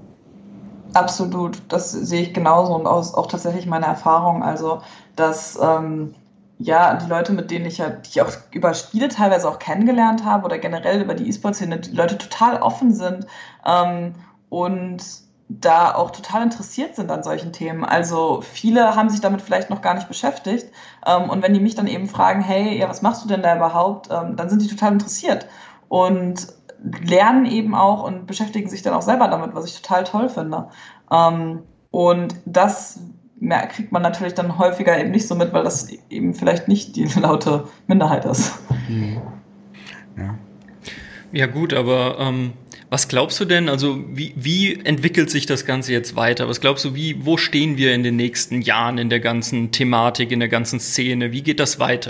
Absolut, das sehe ich genauso und aus, auch tatsächlich meine Erfahrung, also dass ähm, ja, die Leute, mit denen ich ja, die ich auch über Spiele teilweise auch kennengelernt habe oder generell über die E-Sport-Szene, die Leute total offen sind ähm, und da auch total interessiert sind an solchen Themen. Also viele haben sich damit vielleicht noch gar nicht beschäftigt. Ähm, und wenn die mich dann eben fragen, hey, ja, was machst du denn da überhaupt? Ähm, dann sind die total interessiert und lernen eben auch und beschäftigen sich dann auch selber damit, was ich total toll finde. Ähm, und das kriegt man natürlich dann häufiger eben nicht so mit, weil das eben vielleicht nicht die laute Minderheit ist. Mhm. Ja. Ja gut, aber ähm was glaubst du denn, also wie, wie entwickelt sich das Ganze jetzt weiter? Was glaubst du, wie, wo stehen wir in den nächsten Jahren in der ganzen Thematik, in der ganzen Szene? Wie geht das weiter?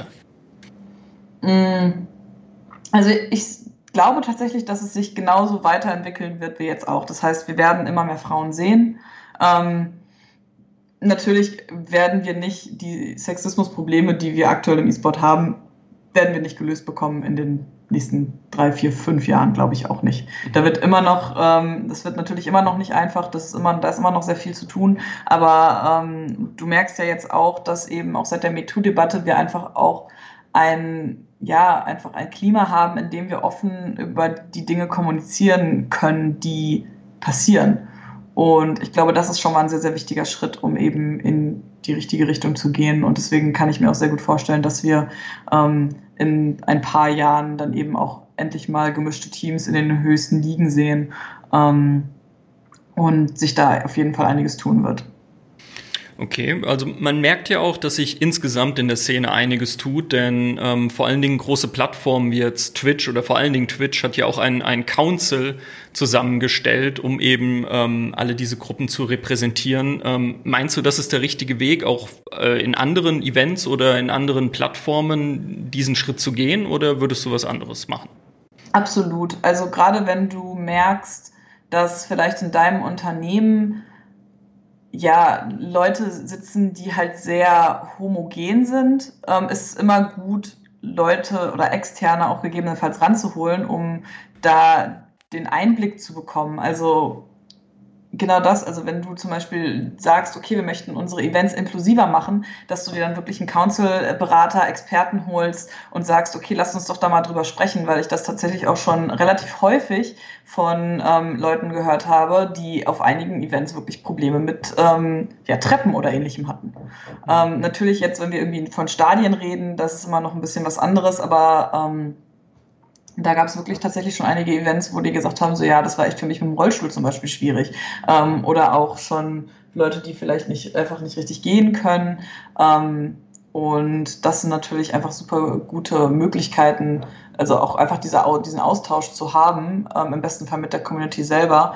Also ich glaube tatsächlich, dass es sich genauso weiterentwickeln wird wie jetzt auch. Das heißt, wir werden immer mehr Frauen sehen. Ähm, natürlich werden wir nicht die Sexismusprobleme, die wir aktuell im E-Sport haben, werden wir nicht gelöst bekommen in den nächsten drei, vier, fünf Jahren, glaube ich auch nicht. Da wird immer noch, ähm, das wird natürlich immer noch nicht einfach, das ist immer, da ist immer noch sehr viel zu tun, aber ähm, du merkst ja jetzt auch, dass eben auch seit der MeToo-Debatte wir einfach auch ein, ja, einfach ein Klima haben, in dem wir offen über die Dinge kommunizieren können, die passieren. Und ich glaube, das ist schon mal ein sehr, sehr wichtiger Schritt, um eben in die richtige Richtung zu gehen. Und deswegen kann ich mir auch sehr gut vorstellen, dass wir ähm, in ein paar Jahren dann eben auch endlich mal gemischte Teams in den höchsten Ligen sehen ähm, und sich da auf jeden Fall einiges tun wird. Okay, also man merkt ja auch, dass sich insgesamt in der Szene einiges tut, denn ähm, vor allen Dingen große Plattformen wie jetzt Twitch oder vor allen Dingen Twitch hat ja auch ein, ein Council zusammengestellt, um eben ähm, alle diese Gruppen zu repräsentieren. Ähm, meinst du, das ist der richtige Weg, auch äh, in anderen Events oder in anderen Plattformen diesen Schritt zu gehen, oder würdest du was anderes machen? Absolut. Also gerade wenn du merkst, dass vielleicht in deinem Unternehmen ja, Leute sitzen, die halt sehr homogen sind, ähm, ist es immer gut, Leute oder Externe auch gegebenenfalls ranzuholen, um da den Einblick zu bekommen. Also genau das, also wenn du zum Beispiel sagst, okay, wir möchten unsere Events inklusiver machen, dass du dir dann wirklich einen Council-Berater, Experten holst und sagst, okay, lass uns doch da mal drüber sprechen, weil ich das tatsächlich auch schon relativ häufig von ähm, Leuten gehört habe, die auf einigen Events wirklich Probleme mit ähm, ja, Treppen oder Ähnlichem hatten. Ähm, natürlich jetzt, wenn wir irgendwie von Stadien reden, das ist immer noch ein bisschen was anderes, aber ähm, da gab es wirklich tatsächlich schon einige Events, wo die gesagt haben, so ja, das war echt für mich mit dem Rollstuhl zum Beispiel schwierig. Ähm, oder auch schon Leute, die vielleicht nicht einfach nicht richtig gehen können. Ähm, und das sind natürlich einfach super gute Möglichkeiten, also auch einfach diese, diesen Austausch zu haben, ähm, im besten Fall mit der Community selber,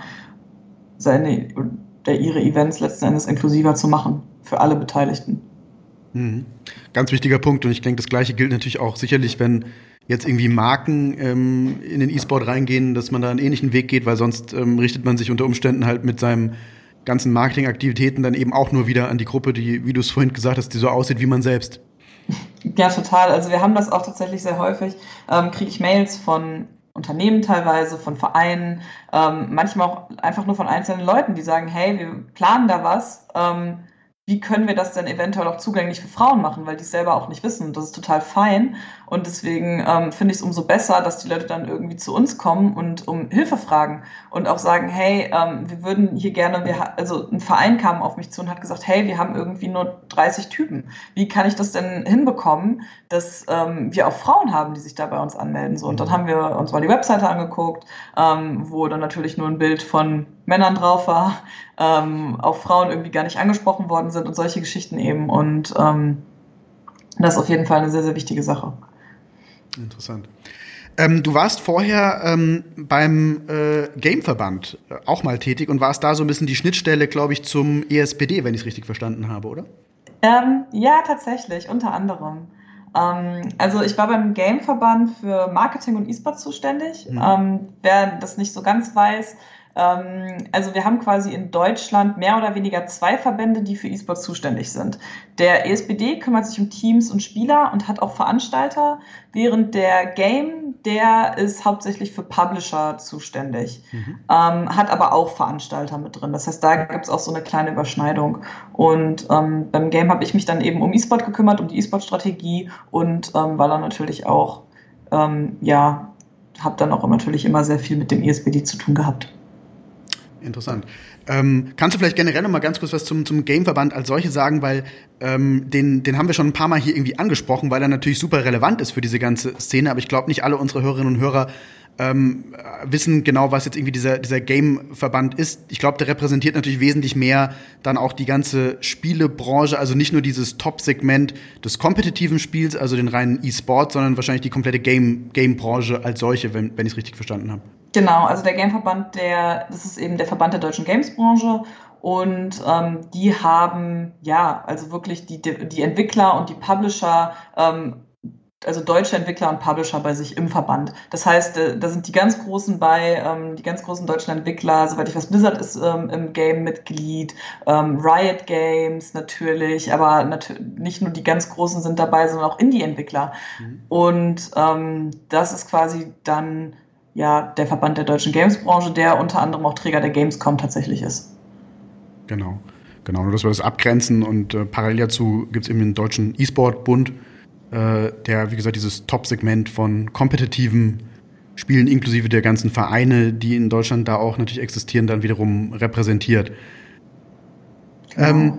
seine, der, ihre Events letzten Endes inklusiver zu machen für alle Beteiligten. Mhm. Ganz wichtiger Punkt, und ich denke, das Gleiche gilt natürlich auch sicherlich, wenn jetzt irgendwie Marken ähm, in den E-Sport reingehen, dass man da einen ähnlichen Weg geht, weil sonst ähm, richtet man sich unter Umständen halt mit seinen ganzen Marketingaktivitäten dann eben auch nur wieder an die Gruppe, die, wie du es vorhin gesagt hast, die so aussieht wie man selbst. Ja, total. Also wir haben das auch tatsächlich sehr häufig. Ähm, kriege ich Mails von Unternehmen teilweise, von Vereinen, ähm, manchmal auch einfach nur von einzelnen Leuten, die sagen, hey, wir planen da was, ähm, wie können wir das denn eventuell auch zugänglich für Frauen machen, weil die es selber auch nicht wissen. Und das ist total fein. Und deswegen ähm, finde ich es umso besser, dass die Leute dann irgendwie zu uns kommen und um Hilfe fragen und auch sagen, hey, ähm, wir würden hier gerne, wir, also ein Verein kam auf mich zu und hat gesagt, hey, wir haben irgendwie nur dreißig Typen. Wie kann ich das denn hinbekommen, dass ähm, wir auch Frauen haben, die sich da bei uns anmelden? So, und dann haben wir uns mal die Webseite angeguckt, ähm, wo dann natürlich nur ein Bild von Männern drauf war, ähm, auch Frauen irgendwie gar nicht angesprochen worden sind und solche Geschichten eben. Und ähm, das ist auf jeden Fall eine sehr, sehr wichtige Sache. Interessant. Ähm, du warst vorher ähm, beim äh, Gameverband äh, auch mal tätig und warst da so ein bisschen die Schnittstelle, glaube ich, zum E S P D, wenn ich es richtig verstanden habe, oder? Ähm, ja, tatsächlich, unter anderem. Ähm, also ich war beim Gameverband für Marketing und E-Sport zuständig. Mhm. Ähm, wer das nicht so ganz weiß, also wir haben quasi in Deutschland mehr oder weniger zwei Verbände, die für E-Sport zuständig sind. Der E S P D kümmert sich um Teams und Spieler und hat auch Veranstalter, während der Game, der ist hauptsächlich für Publisher zuständig, mhm. ähm, hat aber auch Veranstalter mit drin. Das heißt, da gibt es auch so eine kleine Überschneidung. Und ähm, beim Game habe ich mich dann eben um E-Sport gekümmert, um die E-Sport-Strategie und ähm, war dann natürlich auch, ähm, ja, habe dann auch natürlich immer sehr viel mit dem E S P D zu tun gehabt. Interessant. Ähm, kannst du vielleicht generell noch mal ganz kurz was zum, zum Gameverband als solche sagen, weil ähm, den, den haben wir schon ein paar Mal hier irgendwie angesprochen, weil er natürlich super relevant ist für diese ganze Szene, aber ich glaube, nicht alle unsere Hörerinnen und Hörer ähm, wissen genau, was jetzt irgendwie dieser, dieser Gameverband ist. Ich glaube, der repräsentiert natürlich wesentlich mehr dann auch die ganze Spielebranche, also nicht nur dieses Top-Segment des kompetitiven Spiels, also den reinen E-Sport, sondern wahrscheinlich die komplette Game, Game-Branche als solche, wenn, wenn ich es richtig verstanden habe. Genau, also der Gameverband, der, das ist eben der Verband der deutschen Games-Branche und ähm, die haben, ja, also wirklich die, die Entwickler und die Publisher, ähm, also deutsche Entwickler und Publisher bei sich im Verband. Das heißt, da sind die ganz Großen bei, ähm, die ganz großen deutschen Entwickler, soweit ich weiß, Blizzard ist ähm, im Game Mitglied, ähm, Riot Games natürlich, aber nat- nicht nur die ganz Großen sind dabei, sondern auch Indie-Entwickler. Mhm. Und ähm, das ist quasi dann ja der Verband der deutschen Games-Branche, der unter anderem auch Träger der Gamescom tatsächlich ist. Genau, genau, nur dass wir das abgrenzen und äh, parallel dazu gibt es eben den Deutschen E-Sport-Bund, äh, der, wie gesagt, dieses Top-Segment von kompetitiven Spielen inklusive der ganzen Vereine, die in Deutschland da auch natürlich existieren, dann wiederum repräsentiert. Genau. Ähm,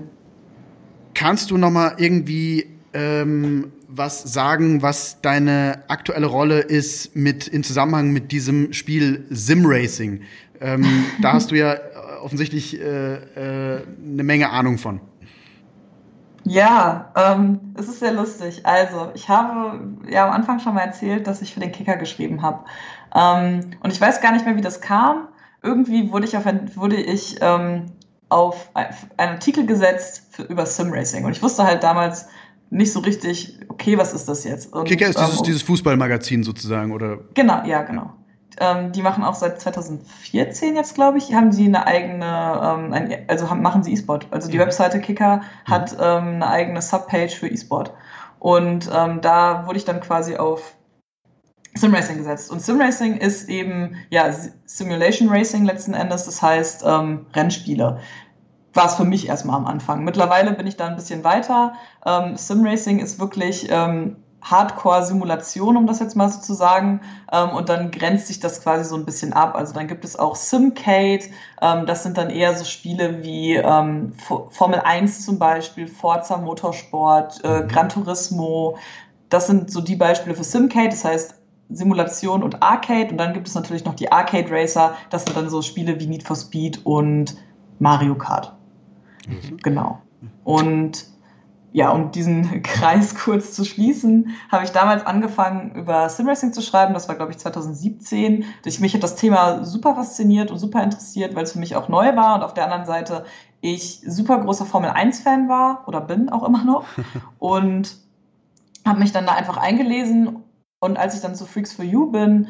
kannst du noch mal irgendwie ähm, was sagen, was deine aktuelle Rolle ist mit in Zusammenhang mit diesem Spiel Sim-Racing? Ähm, da hast du ja offensichtlich äh, äh, eine Menge Ahnung von. Ja, ähm, es ist sehr lustig. Also, ich habe ja am Anfang schon mal erzählt, dass ich für den Kicker geschrieben habe. Ähm, und ich weiß gar nicht mehr, wie das kam. Irgendwie wurde ich auf, ein, wurde ich, ähm, auf einen Artikel gesetzt für, über Simracing. Und ich wusste halt damals nicht so richtig, okay, was ist das jetzt? Und, Kicker ist dieses, ähm, dieses Fußballmagazin sozusagen, oder? Genau, ja, genau. Ähm, die machen auch seit zwanzig vierzehn jetzt, glaube ich, haben sie eine eigene, ähm, ein, also haben, machen sie E-Sport. Also die Mhm. Webseite Kicker hat ähm, eine eigene Subpage für E-Sport. Und ähm, da wurde ich dann quasi auf Simracing gesetzt. Und Simracing ist eben ja Simulation Racing letzten Endes, das heißt ähm, Rennspiele. War es für mich erstmal am Anfang. Mittlerweile bin ich da ein bisschen weiter. Ähm, Simracing ist wirklich ähm, Hardcore-Simulation, um das jetzt mal so zu sagen. Ähm, und dann grenzt sich das quasi so ein bisschen ab. Also dann gibt es auch Simcade. Ähm, das sind dann eher so Spiele wie ähm, Formel eins zum Beispiel, Forza Motorsport, äh, Gran Turismo. Das sind so die Beispiele für Simcade. Das heißt Simulation und Arcade. Und dann gibt es natürlich noch die Arcade Racer. Das sind dann so Spiele wie Need for Speed und Mario Kart. Mhm. Genau. Und ja, um diesen Kreis kurz zu schließen, habe ich damals angefangen, über Simracing zu schreiben. Das war, glaube ich, zwanzig siebzehn. Durch mich hat das Thema super fasziniert und super interessiert, weil es für mich auch neu war. Und auf der anderen Seite ich super großer Formel eins Fan war oder bin auch immer noch. Und habe mich dann da einfach eingelesen. Und als ich dann zu Freaks for You bin,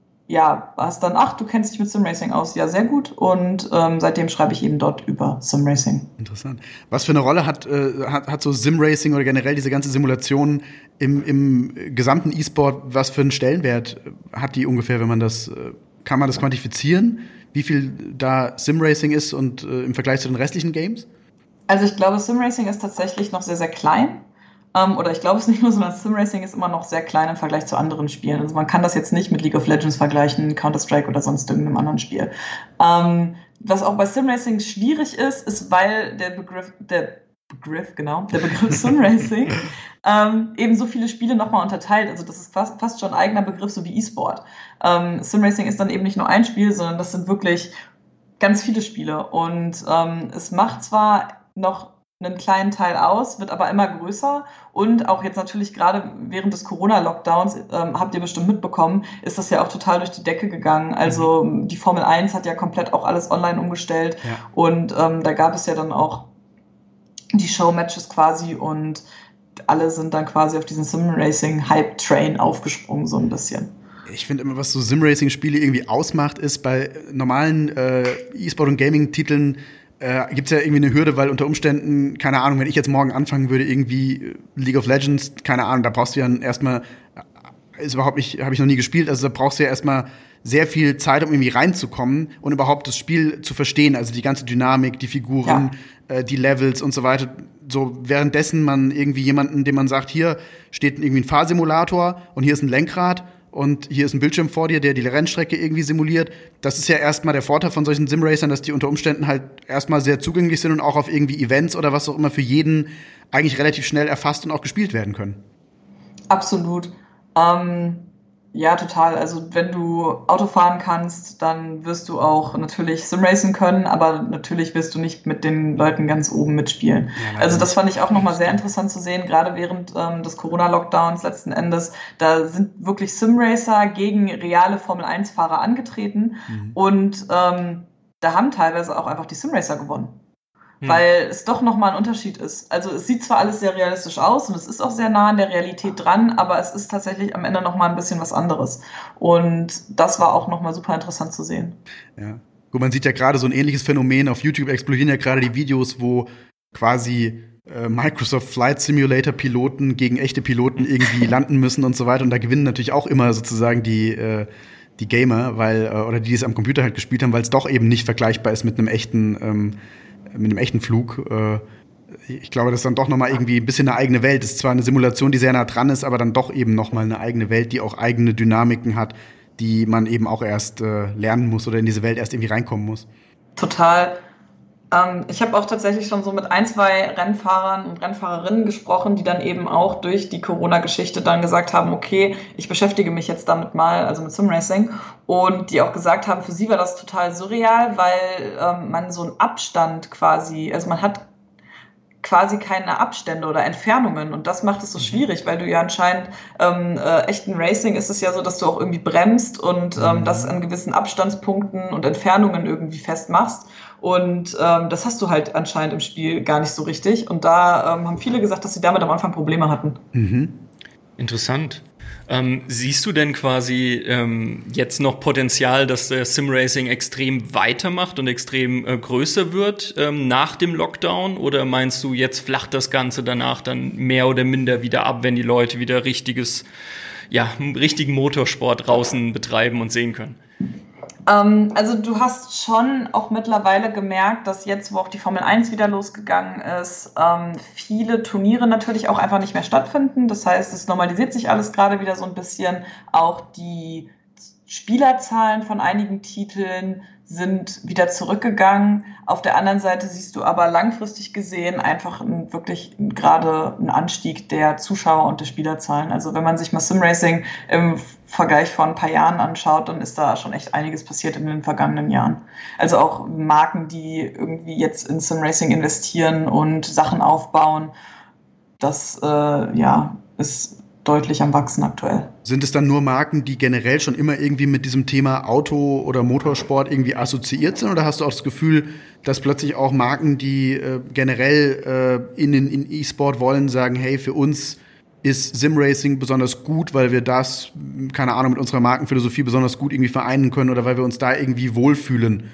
ja, war es dann, ach, du kennst dich mit Simracing aus. Ja, sehr gut. Und ähm, seitdem schreibe ich eben dort über Simracing. Interessant. Was für eine Rolle hat, äh, hat, hat so Simracing oder generell diese ganze Simulation im, im gesamten E-Sport? Was für einen Stellenwert hat die ungefähr, wenn man das, äh, kann man das quantifizieren? Wie viel da Simracing ist und äh, im Vergleich zu den restlichen Games? Also ich glaube, Simracing ist tatsächlich noch sehr, sehr klein. Um, oder ich glaube es nicht nur, sondern Simracing ist immer noch sehr klein im Vergleich zu anderen Spielen. Also man kann das jetzt nicht mit League of Legends vergleichen, Counter-Strike oder sonst irgendeinem anderen Spiel. Um, was auch bei Simracing schwierig ist, ist, weil der Begriff, der Begriff, genau, der Begriff Simracing um, eben so viele Spiele nochmal unterteilt. Also das ist fast, fast schon ein eigener Begriff, so wie E-Sport. Um, Simracing ist dann eben nicht nur ein Spiel, sondern das sind wirklich ganz viele Spiele. Und um, es macht zwar noch einen kleinen Teil aus, wird aber immer größer und auch jetzt natürlich gerade während des Corona-Lockdowns, ähm, habt ihr bestimmt mitbekommen, ist das ja auch total durch die Decke gegangen. Also mhm. die Formel eins hat ja komplett auch alles online umgestellt ja. und ähm, da gab es ja dann auch die Showmatches quasi und alle sind dann quasi auf diesen Sim-Racing-Hype-Train aufgesprungen, so ein bisschen. Ich finde immer, was so Sim-Racing-Spiele irgendwie ausmacht, ist bei normalen äh, E-Sport- und Gaming-Titeln Äh, gibt es ja irgendwie eine Hürde, weil unter Umständen, keine Ahnung, wenn ich jetzt morgen anfangen würde, irgendwie League of Legends, keine Ahnung, da brauchst du ja erstmal, ist überhaupt nicht, habe ich noch nie gespielt, also da brauchst du ja erstmal sehr viel Zeit, um irgendwie reinzukommen und überhaupt das Spiel zu verstehen, also die ganze Dynamik, die Figuren, ja. äh, die Levels und so weiter. So währenddessen man irgendwie jemanden, dem man sagt, hier steht irgendwie ein Fahrsimulator und hier ist ein Lenkrad und hier ist ein Bildschirm vor dir, der die Rennstrecke irgendwie simuliert. Das ist ja erstmal der Vorteil von solchen Simracern, dass die unter Umständen halt erstmal sehr zugänglich sind und auch auf irgendwie Events oder was auch immer für jeden eigentlich relativ schnell erfasst und auch gespielt werden können. Absolut. Ähm, ja, total. Also wenn du Auto fahren kannst, dann wirst du auch natürlich Simracen können, aber natürlich wirst du nicht mit den Leuten ganz oben mitspielen. Ja, also das fand ich auch nochmal sehr interessant zu sehen, gerade während ähm, des Corona-Lockdowns letzten Endes. Da sind wirklich Simracer gegen reale Formel eins Fahrer angetreten mhm. und ähm, da haben teilweise auch einfach die Simracer gewonnen. Weil es doch nochmal ein Unterschied ist. Also es sieht zwar alles sehr realistisch aus und es ist auch sehr nah an der Realität dran, aber es ist tatsächlich am Ende nochmal ein bisschen was anderes. Und das war auch nochmal super interessant zu sehen. Ja, gut, man sieht ja gerade so ein ähnliches Phänomen. Auf YouTube explodieren ja gerade die Videos, wo quasi äh, Microsoft Flight Simulator Piloten gegen echte Piloten irgendwie landen müssen und so weiter. Und da gewinnen natürlich auch immer sozusagen die äh, die Gamer, weil äh, oder die, die es am Computer halt gespielt haben, weil es doch eben nicht vergleichbar ist mit einem echten ähm, mit einem echten Flug. Ich glaube, das ist dann doch noch mal irgendwie ein bisschen eine eigene Welt. Es ist zwar eine Simulation, die sehr nah dran ist, aber dann doch eben noch mal eine eigene Welt, die auch eigene Dynamiken hat, die man eben auch erst äh, lernen muss oder in diese Welt erst irgendwie reinkommen muss. Total. Ähm, ich habe auch tatsächlich schon so mit ein, zwei Rennfahrern und Rennfahrerinnen gesprochen, die dann eben auch durch die Corona-Geschichte dann gesagt haben, okay, ich beschäftige mich jetzt damit mal, also mit Simracing. Und die auch gesagt haben, für sie war das total surreal, weil ähm, man so einen Abstand quasi, also man hat quasi keine Abstände oder Entfernungen und das macht es so schwierig, weil du ja anscheinend ähm, äh, echten Racing ist es ja so, dass du auch irgendwie bremst und ähm, das an gewissen Abstandspunkten und Entfernungen irgendwie festmachst und ähm, das hast du halt anscheinend im Spiel gar nicht so richtig und da ähm, haben viele gesagt, dass sie damit am Anfang Probleme hatten. Mhm. Interessant. Ähm, siehst du denn quasi ähm, jetzt noch Potenzial, dass der Simracing extrem weitermacht und extrem äh, größer wird ähm, nach dem Lockdown? Oder meinst du, jetzt flacht das Ganze danach dann mehr oder minder wieder ab, wenn die Leute wieder richtiges, ja, richtigen Motorsport draußen betreiben und sehen können? Ähm, also du hast schon auch mittlerweile gemerkt, dass jetzt, wo auch die Formel eins wieder losgegangen ist, ähm, viele Turniere natürlich auch einfach nicht mehr stattfinden. Das heißt, es normalisiert sich alles gerade wieder so ein bisschen. Auch die Spielerzahlen von einigen Titeln sind wieder zurückgegangen. Auf der anderen Seite siehst du aber langfristig gesehen einfach ein, wirklich gerade einen Anstieg der Zuschauer und der Spielerzahlen. Also wenn man sich mal Simracing im Vergleich von ein paar Jahren anschaut, dann ist da schon echt einiges passiert in den vergangenen Jahren. Also auch Marken, die irgendwie jetzt in Simracing investieren und Sachen aufbauen, das äh, ja, ist deutlich am Wachsen aktuell. Sind es dann nur Marken, die generell schon immer irgendwie mit diesem Thema Auto oder Motorsport irgendwie assoziiert sind? Oder hast du auch das Gefühl, dass plötzlich auch Marken, die äh, generell äh, in den in E-Sport wollen, sagen, hey, für uns ist Simracing besonders gut, weil wir das, keine Ahnung, mit unserer Markenphilosophie besonders gut irgendwie vereinen können oder weil wir uns da irgendwie wohlfühlen?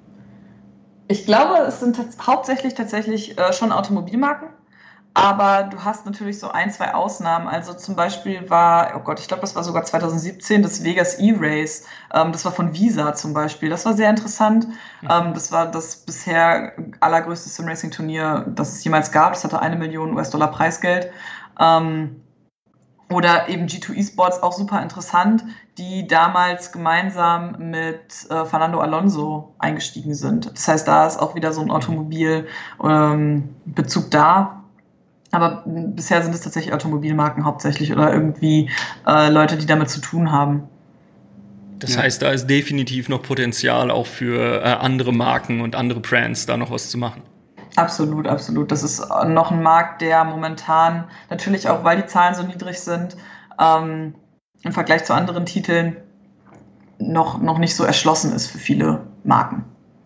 Ich glaube, es sind tats- hauptsächlich tatsächlich äh, schon Automobilmarken. Aber du hast natürlich so ein, zwei Ausnahmen. Also zum Beispiel war, oh Gott, ich glaube, das war sogar zwanzig siebzehn, das Vegas E-Race. Ähm, das war von Visa zum Beispiel. Das war sehr interessant. Mhm. Ähm, das war das bisher allergrößte Simracing-Turnier, das es jemals gab. Das hatte eine Million U S-Dollar Preisgeld. Ähm, oder eben G zwei Esports, auch super interessant, die damals gemeinsam mit äh, Fernando Alonso eingestiegen sind. Das heißt, da ist auch wieder so ein Automobilbezug ähm, da. Aber bisher sind es tatsächlich Automobilmarken hauptsächlich oder irgendwie äh, Leute, die damit zu tun haben. Das ja. heißt, da ist definitiv noch Potenzial auch für äh, andere Marken und andere Brands, da noch was zu machen. Absolut, absolut. Das ist noch ein Markt, der momentan natürlich auch, weil die Zahlen so niedrig sind, ähm, im Vergleich zu anderen Titeln noch, noch nicht so erschlossen ist für viele Marken.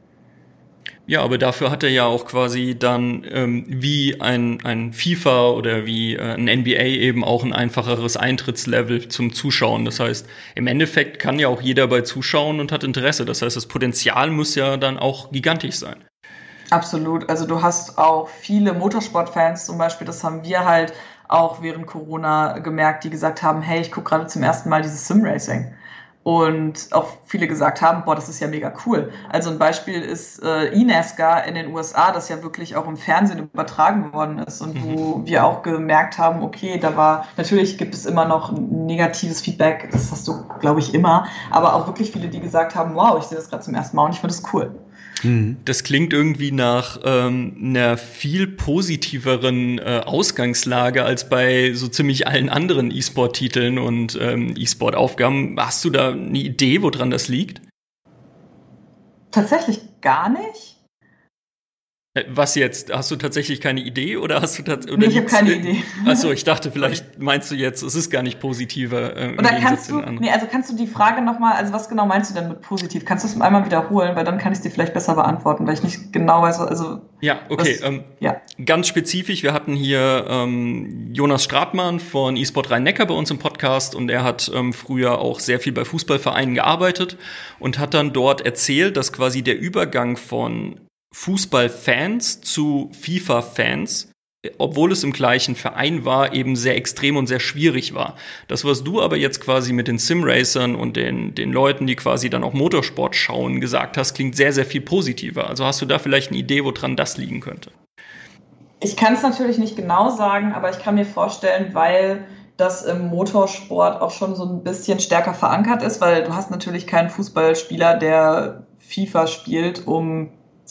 Ja, aber dafür hat er ja auch quasi dann ähm, wie ein, ein FIFA oder wie äh, ein N B A eben auch ein einfacheres Eintrittslevel zum Zuschauen. Das heißt, im Endeffekt kann ja auch jeder bei zuschauen und hat Interesse. Das heißt, das Potenzial muss ja dann auch gigantisch sein. Absolut. Also du hast auch viele Motorsportfans zum Beispiel, das haben wir halt auch während Corona gemerkt, die gesagt haben, hey, ich gucke gerade zum ersten Mal dieses Simracing. Und auch viele gesagt haben, boah, das ist ja mega cool. Also ein Beispiel ist äh, eNASCAR in den U S A, das ja wirklich auch im Fernsehen übertragen worden ist und wo mhm. wir auch gemerkt haben, okay, da war, natürlich gibt es immer noch negatives Feedback, das hast du, glaube ich, immer, aber auch wirklich viele, die gesagt haben, wow, ich sehe das gerade zum ersten Mal und ich finde das cool. Das klingt irgendwie nach ähm, einer viel positiveren äh, Ausgangslage als bei so ziemlich allen anderen E-Sport-Titeln und ähm, E-Sport-Aufgaben. Hast du da eine Idee, woran das liegt? Tatsächlich gar nicht. Was jetzt? Hast du tatsächlich keine Idee oder hast du tatsächlich? Nee, ich habe keine Idee. Achso, ich dachte, vielleicht meinst du jetzt, es ist gar nicht positiver. Äh, oder kannst du? Nee, also kannst du die Frage nochmal, also was genau meinst du denn mit positiv? Kannst du es einmal wiederholen, weil dann kann ich es dir vielleicht besser beantworten, weil ich nicht genau weiß, also. Ja, okay. Was, ähm, ja. Ganz spezifisch, wir hatten hier ähm, Jonas Stratmann von eSport Rhein-Neckar bei uns im Podcast und er hat ähm, früher auch sehr viel bei Fußballvereinen gearbeitet und hat dann dort erzählt, dass quasi der Übergang von Fußballfans zu FIFA-Fans, obwohl es im gleichen Verein war, eben sehr extrem und sehr schwierig war. Das, was du aber jetzt quasi mit den Simracern und den, den Leuten, die quasi dann auch Motorsport schauen, gesagt hast, klingt sehr, sehr viel positiver. Also hast du da vielleicht eine Idee, woran das liegen könnte? Ich kann es natürlich nicht genau sagen, aber ich kann mir vorstellen, weil das im Motorsport auch schon so ein bisschen stärker verankert ist, weil du hast natürlich keinen Fußballspieler, der FIFA spielt, um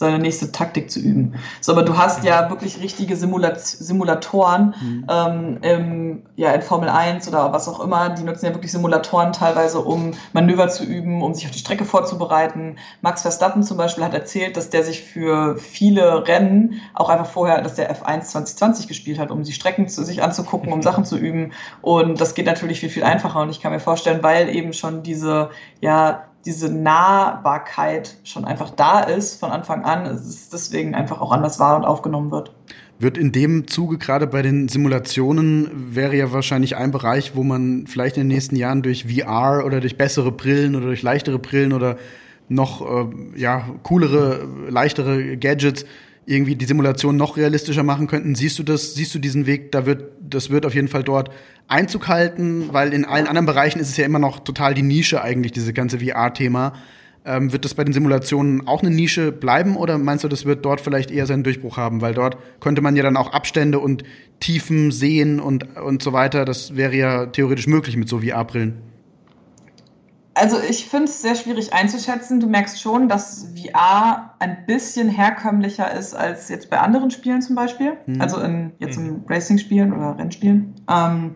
seine nächste Taktik zu üben. So, aber du hast ja wirklich richtige Simulat- Simulatoren mhm. ähm, im, ja, in Formel eins oder was auch immer, die nutzen ja wirklich Simulatoren teilweise, um Manöver zu üben, um sich auf die Strecke vorzubereiten. Max Verstappen zum Beispiel hat erzählt, dass der sich für viele Rennen auch einfach vorher, dass der F eins zwanzig zwanzig gespielt hat, um die Strecken zu sich anzugucken, um Sachen zu üben. Und das geht natürlich viel, viel einfacher. Und ich kann mir vorstellen, weil eben schon diese, ja, diese Nahbarkeit schon einfach da ist von Anfang an, es ist deswegen einfach auch anders wahr und aufgenommen wird. Wird in dem Zuge, gerade bei den Simulationen, wäre ja wahrscheinlich ein Bereich, wo man vielleicht in den nächsten Jahren durch V R oder durch bessere Brillen oder durch leichtere Brillen oder noch äh, ja, coolere, leichtere Gadgets irgendwie die Simulation noch realistischer machen könnten. Siehst du das, siehst du diesen Weg, da wird, das wird auf jeden Fall dort Einzug halten, weil in allen anderen Bereichen ist es ja immer noch total die Nische eigentlich, dieses ganze V R-Thema. Ähm, wird das bei den Simulationen auch eine Nische bleiben oder meinst du, das wird dort vielleicht eher seinen Durchbruch haben? Weil dort könnte man ja dann auch Abstände und Tiefen sehen und, und so weiter. Das wäre ja theoretisch möglich mit so V R-Brillen. Also ich finde es sehr schwierig einzuschätzen. Du merkst schon, dass V R ein bisschen herkömmlicher ist als jetzt bei anderen Spielen zum Beispiel. Mhm. Also in, jetzt in Racing-Spielen oder Rennspielen. Ähm,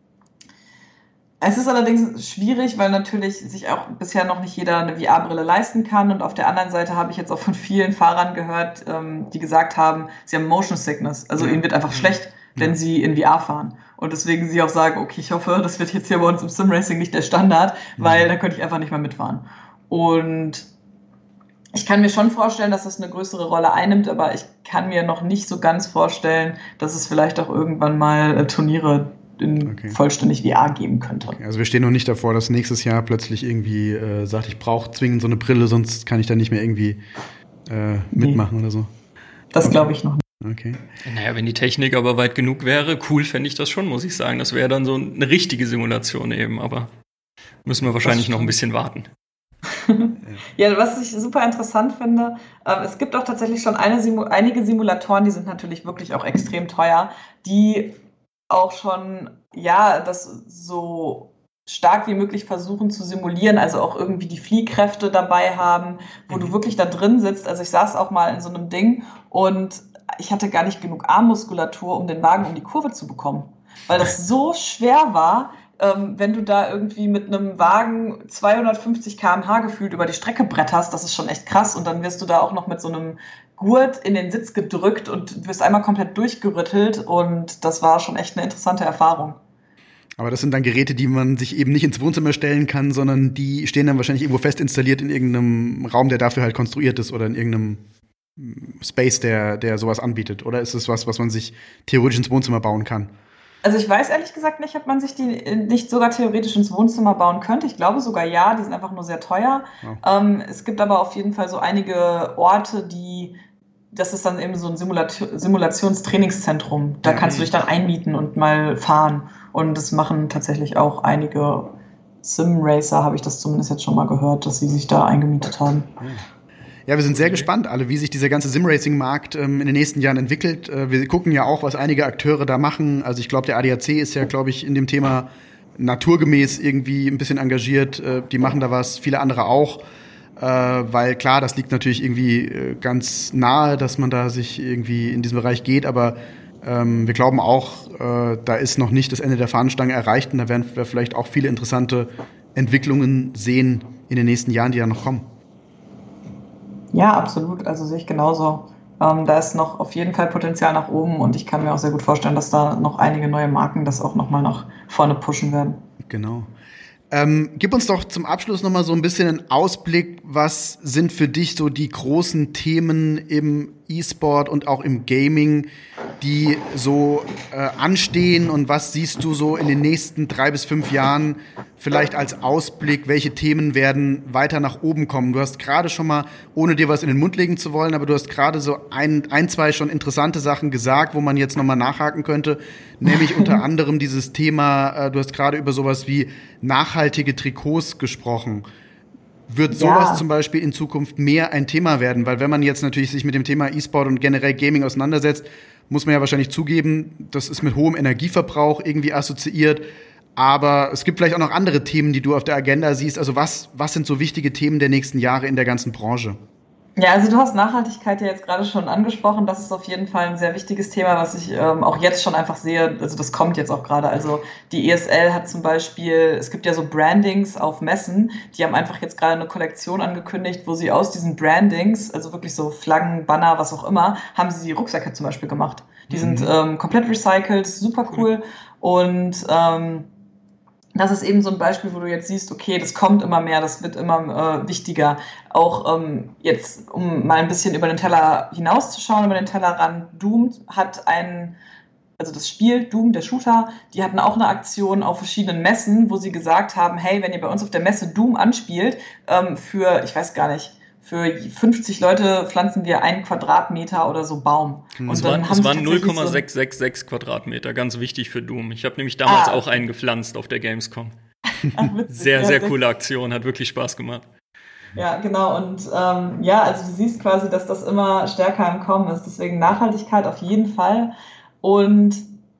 es ist allerdings schwierig, weil natürlich sich auch bisher noch nicht jeder eine V R-Brille leisten kann. Und auf der anderen Seite habe ich jetzt auch von vielen Fahrern gehört, ähm, die gesagt haben, sie haben Motion Sickness. Also ihnen wird einfach mhm. schlecht, wenn ja. sie in V R fahren. Und deswegen sie auch sagen, okay, ich hoffe, das wird jetzt hier bei uns im Sim-Racing nicht der Standard, weil mhm. dann könnte ich einfach nicht mehr mitfahren. Und ich kann mir schon vorstellen, dass das eine größere Rolle einnimmt, aber ich kann mir noch nicht so ganz vorstellen, dass es vielleicht auch irgendwann mal äh, Turniere in okay. vollständig V R geben könnte. Okay, also wir stehen noch nicht davor, dass nächstes Jahr plötzlich irgendwie äh, sagt, ich brauche zwingend so eine Brille, sonst kann ich da nicht mehr irgendwie äh, mitmachen nee. oder so. Das glaube ich noch nicht. Okay. Naja, wenn die Technik aber weit genug wäre, cool fände ich das schon, muss ich sagen. Das wäre dann so eine richtige Simulation eben, aber müssen wir wahrscheinlich noch ein bisschen warten. Ja, was ich super interessant finde, äh, es gibt auch tatsächlich schon eine Simu- einige Simulatoren, die sind natürlich wirklich auch extrem teuer, die auch schon, ja, das so stark wie möglich versuchen zu simulieren, also auch irgendwie die Fliehkräfte dabei haben, wo mhm. du wirklich da drin sitzt. Also ich saß auch mal in so einem Ding und ich hatte gar nicht genug Armmuskulatur, um den Wagen um die Kurve zu bekommen, weil das so schwer war, ähm, wenn du da irgendwie mit einem Wagen zweihundertfünfzig Kilometer pro Stunde gefühlt über die Strecke bretterst, das ist schon echt krass und dann wirst du da auch noch mit so einem Gurt in den Sitz gedrückt und wirst einmal komplett durchgerüttelt und das war schon echt eine interessante Erfahrung. Aber das sind dann Geräte, die man sich eben nicht ins Wohnzimmer stellen kann, sondern die stehen dann wahrscheinlich irgendwo fest installiert in irgendeinem Raum, der dafür halt konstruiert ist oder in irgendeinem Space, der, der sowas anbietet? Oder ist es was, was man sich theoretisch ins Wohnzimmer bauen kann? Also ich weiß ehrlich gesagt nicht, ob man sich die nicht sogar theoretisch ins Wohnzimmer bauen könnte. Ich glaube sogar ja, die sind einfach nur sehr teuer. Oh. Ähm, es gibt aber auf jeden Fall so einige Orte, die, das ist dann eben so ein Simulation, Simulationstrainingszentrum. Da ja, kannst du dich dann einmieten und mal fahren. Und das machen tatsächlich auch einige Sim-Racer, habe ich das zumindest jetzt schon mal gehört, dass sie sich da eingemietet haben. Ja. Ja, wir sind sehr gespannt alle, wie sich dieser ganze Sim-Racing-Markt ähm, in den nächsten Jahren entwickelt. Äh, wir gucken ja auch, was einige Akteure da machen. Also ich glaube, der A D A C ist ja, glaube ich, in dem Thema naturgemäß irgendwie ein bisschen engagiert. Äh, die machen da was, viele andere auch. Äh, weil klar, das liegt natürlich irgendwie äh, ganz nahe, dass man da sich irgendwie in diesem Bereich geht. Aber ähm, wir glauben auch, äh, da ist noch nicht das Ende der Fahnenstange erreicht. Und da werden wir vielleicht auch viele interessante Entwicklungen sehen in den nächsten Jahren, die da noch kommen. Ja, absolut. Also sehe ich genauso. Ähm, da ist noch auf jeden Fall Potenzial nach oben und ich kann mir auch sehr gut vorstellen, dass da noch einige neue Marken das auch nochmal nach vorne pushen werden. Genau. Ähm, gib uns doch zum Abschluss nochmal so ein bisschen einen Ausblick. Was sind für dich so die großen Themen im E-Sport und auch im Gaming, die so äh, anstehen? Und was siehst du so in den nächsten drei bis fünf Jahren vielleicht als Ausblick? Welche Themen werden weiter nach oben kommen? Du hast gerade schon mal, ohne dir was in den Mund legen zu wollen, aber du hast gerade so ein, ein, zwei schon interessante Sachen gesagt, wo man jetzt nochmal nachhaken könnte. Nämlich unter anderem dieses Thema, äh, du hast gerade über sowas wie nachhaltige Trikots gesprochen. Wird sowas ja. zum Beispiel in Zukunft mehr ein Thema werden? Weil wenn man jetzt natürlich sich mit dem Thema E-Sport und generell Gaming auseinandersetzt, muss man ja wahrscheinlich zugeben, das ist mit hohem Energieverbrauch irgendwie assoziiert. Aber es gibt vielleicht auch noch andere Themen, die du auf der Agenda siehst. Also was, was sind so wichtige Themen der nächsten Jahre in der ganzen Branche? Ja, also du hast Nachhaltigkeit ja jetzt gerade schon angesprochen. Das ist auf jeden Fall ein sehr wichtiges Thema, was ich ähm, auch jetzt schon einfach sehe. Also das kommt jetzt auch gerade. Also die E S L hat zum Beispiel, es gibt ja so Brandings auf Messen, die haben einfach jetzt gerade eine Kollektion angekündigt, wo sie aus diesen Brandings, also wirklich so Flaggen, Banner, was auch immer, haben sie die Rucksäcke zum Beispiel gemacht. Die mhm. sind ähm, komplett recycelt, super cool. Und ähm, das ist eben so ein Beispiel, wo du jetzt siehst, okay, das kommt immer mehr, das wird immer äh, wichtiger. Auch ähm, jetzt, um mal ein bisschen über den Teller hinauszuschauen, über den Tellerrand, Doom hat einen, also das Spiel Doom, der Shooter, die hatten auch eine Aktion auf verschiedenen Messen, wo sie gesagt haben, hey, wenn ihr bei uns auf der Messe Doom anspielt, ähm, für, ich weiß gar nicht, für fünfzig Leute pflanzen wir einen Quadratmeter oder so Baum. Und es dann waren, haben es waren null Komma sechs sechs sechs Quadratmeter, ganz wichtig für Doom. Ich habe nämlich damals ah. auch einen gepflanzt auf der Gamescom. Ach, sehr, ja, sehr coole Aktion, hat wirklich Spaß gemacht. Ja, genau. Und ähm, ja, also du siehst quasi, dass das immer stärker im Kommen ist. Deswegen Nachhaltigkeit auf jeden Fall. Und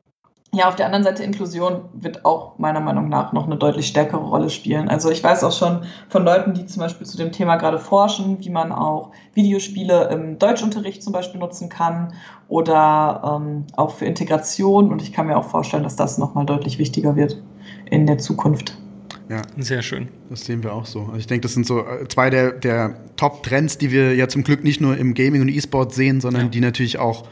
ja, auf der anderen Seite Inklusion wird auch meiner Meinung nach noch eine deutlich stärkere Rolle spielen. Also ich weiß auch schon von Leuten, die zum Beispiel zu dem Thema gerade forschen, wie man auch Videospiele im Deutschunterricht zum Beispiel nutzen kann oder ähm, auch für Integration. Und ich kann mir auch vorstellen, dass das nochmal deutlich wichtiger wird in der Zukunft. Ja, sehr schön. Das sehen wir auch so. Also ich denke, das sind so zwei der, der Top-Trends, die wir ja zum Glück nicht nur im Gaming und E-Sport sehen, sondern ja. die natürlich auch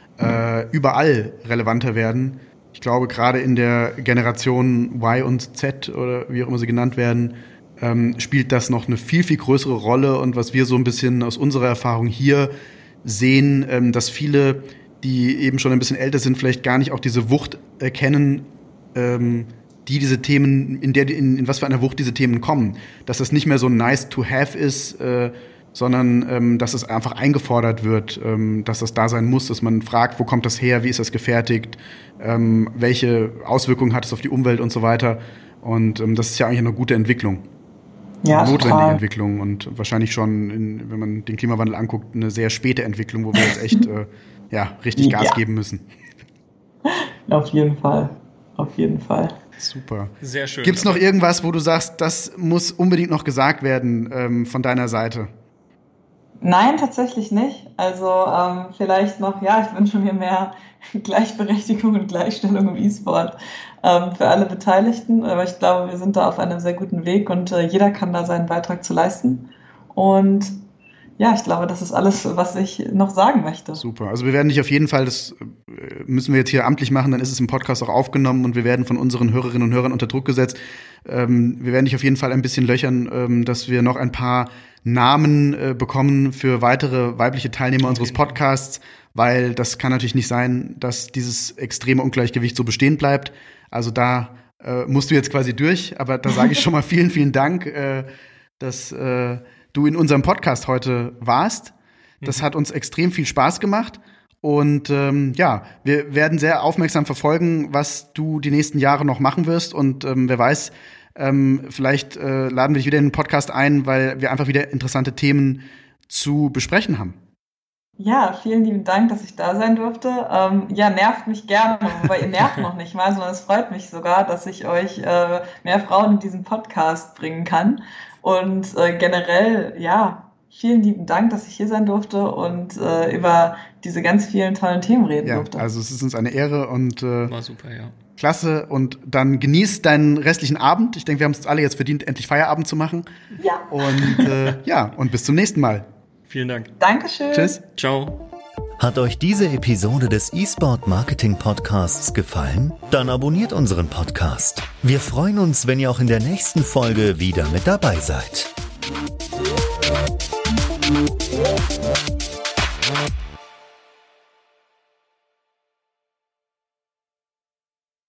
äh, überall relevanter werden. Ich glaube, gerade in der Generation Y und Z oder wie auch immer sie genannt werden, ähm, spielt das noch eine viel, viel größere Rolle. Und was wir so ein bisschen aus unserer Erfahrung hier sehen, ähm, dass viele, die eben schon ein bisschen älter sind, vielleicht gar nicht auch diese Wucht erkennen, ähm, die diese Themen, in der in, in was für einer Wucht diese Themen kommen. Dass das nicht mehr so nice to have ist, äh, sondern ähm, dass es einfach eingefordert wird, ähm, dass das da sein muss, dass man fragt, wo kommt das her, wie ist das gefertigt, ähm, welche Auswirkungen hat es auf die Umwelt und so weiter. Und ähm, das ist ja eigentlich eine gute Entwicklung. Ja, eine notwendige total. Entwicklung und wahrscheinlich schon, in, wenn man den Klimawandel anguckt, eine sehr späte Entwicklung, wo wir jetzt echt äh, ja, richtig Gas ja. geben müssen. Auf jeden Fall, auf jeden Fall. Super. Sehr schön. Gibt's noch irgendwas, wo du sagst, das muss unbedingt noch gesagt werden ähm, von deiner Seite? Nein, tatsächlich nicht. Also ähm, vielleicht noch, ja, ich wünsche mir mehr Gleichberechtigung und Gleichstellung im E-Sport ähm, für alle Beteiligten. Aber ich glaube, wir sind da auf einem sehr guten Weg und äh, jeder kann da seinen Beitrag zu leisten. Und ja, ich glaube, das ist alles, was ich noch sagen möchte. Super. Also wir werden dich auf jeden Fall, das müssen wir jetzt hier amtlich machen, dann ist es im Podcast auch aufgenommen und wir werden von unseren Hörerinnen und Hörern unter Druck gesetzt. Ähm, wir werden dich auf jeden Fall ein bisschen löchern, ähm, dass wir noch ein paar Namen äh, bekommen für weitere weibliche Teilnehmer unseres Podcasts, weil das kann natürlich nicht sein, dass dieses extreme Ungleichgewicht so bestehen bleibt. Also da äh, musst du jetzt quasi durch, aber da sage ich schon mal vielen, vielen Dank, äh, dass äh, du in unserem Podcast heute warst. Das mhm. hat uns extrem viel Spaß gemacht. Und ähm, ja, wir werden sehr aufmerksam verfolgen, was du die nächsten Jahre noch machen wirst. Und ähm, wer weiß, ähm, vielleicht äh, laden wir dich wieder in den Podcast ein, weil wir einfach wieder interessante Themen zu besprechen haben. Ja, vielen lieben Dank, dass ich da sein durfte. Ähm, ja, nervt mich gerne, wobei ihr nervt noch nicht mal, sondern es freut mich sogar, dass ich euch äh, mehr Frauen in diesen Podcast bringen kann. Und äh, generell, ja, vielen lieben Dank, dass ich hier sein durfte und äh, über diese ganz vielen tollen Themen reden ja, durfte. Also es ist uns eine Ehre und äh, war super, ja. Klasse. Und dann genieß deinen restlichen Abend. Ich denke, wir haben es alle jetzt verdient, endlich Feierabend zu machen. Ja. Und äh, ja, und bis zum nächsten Mal. Vielen Dank. Dankeschön. Tschüss. Ciao. Hat euch diese Episode des eSport Marketing Podcasts gefallen? Dann abonniert unseren Podcast. Wir freuen uns, wenn ihr auch in der nächsten Folge wieder mit dabei seid.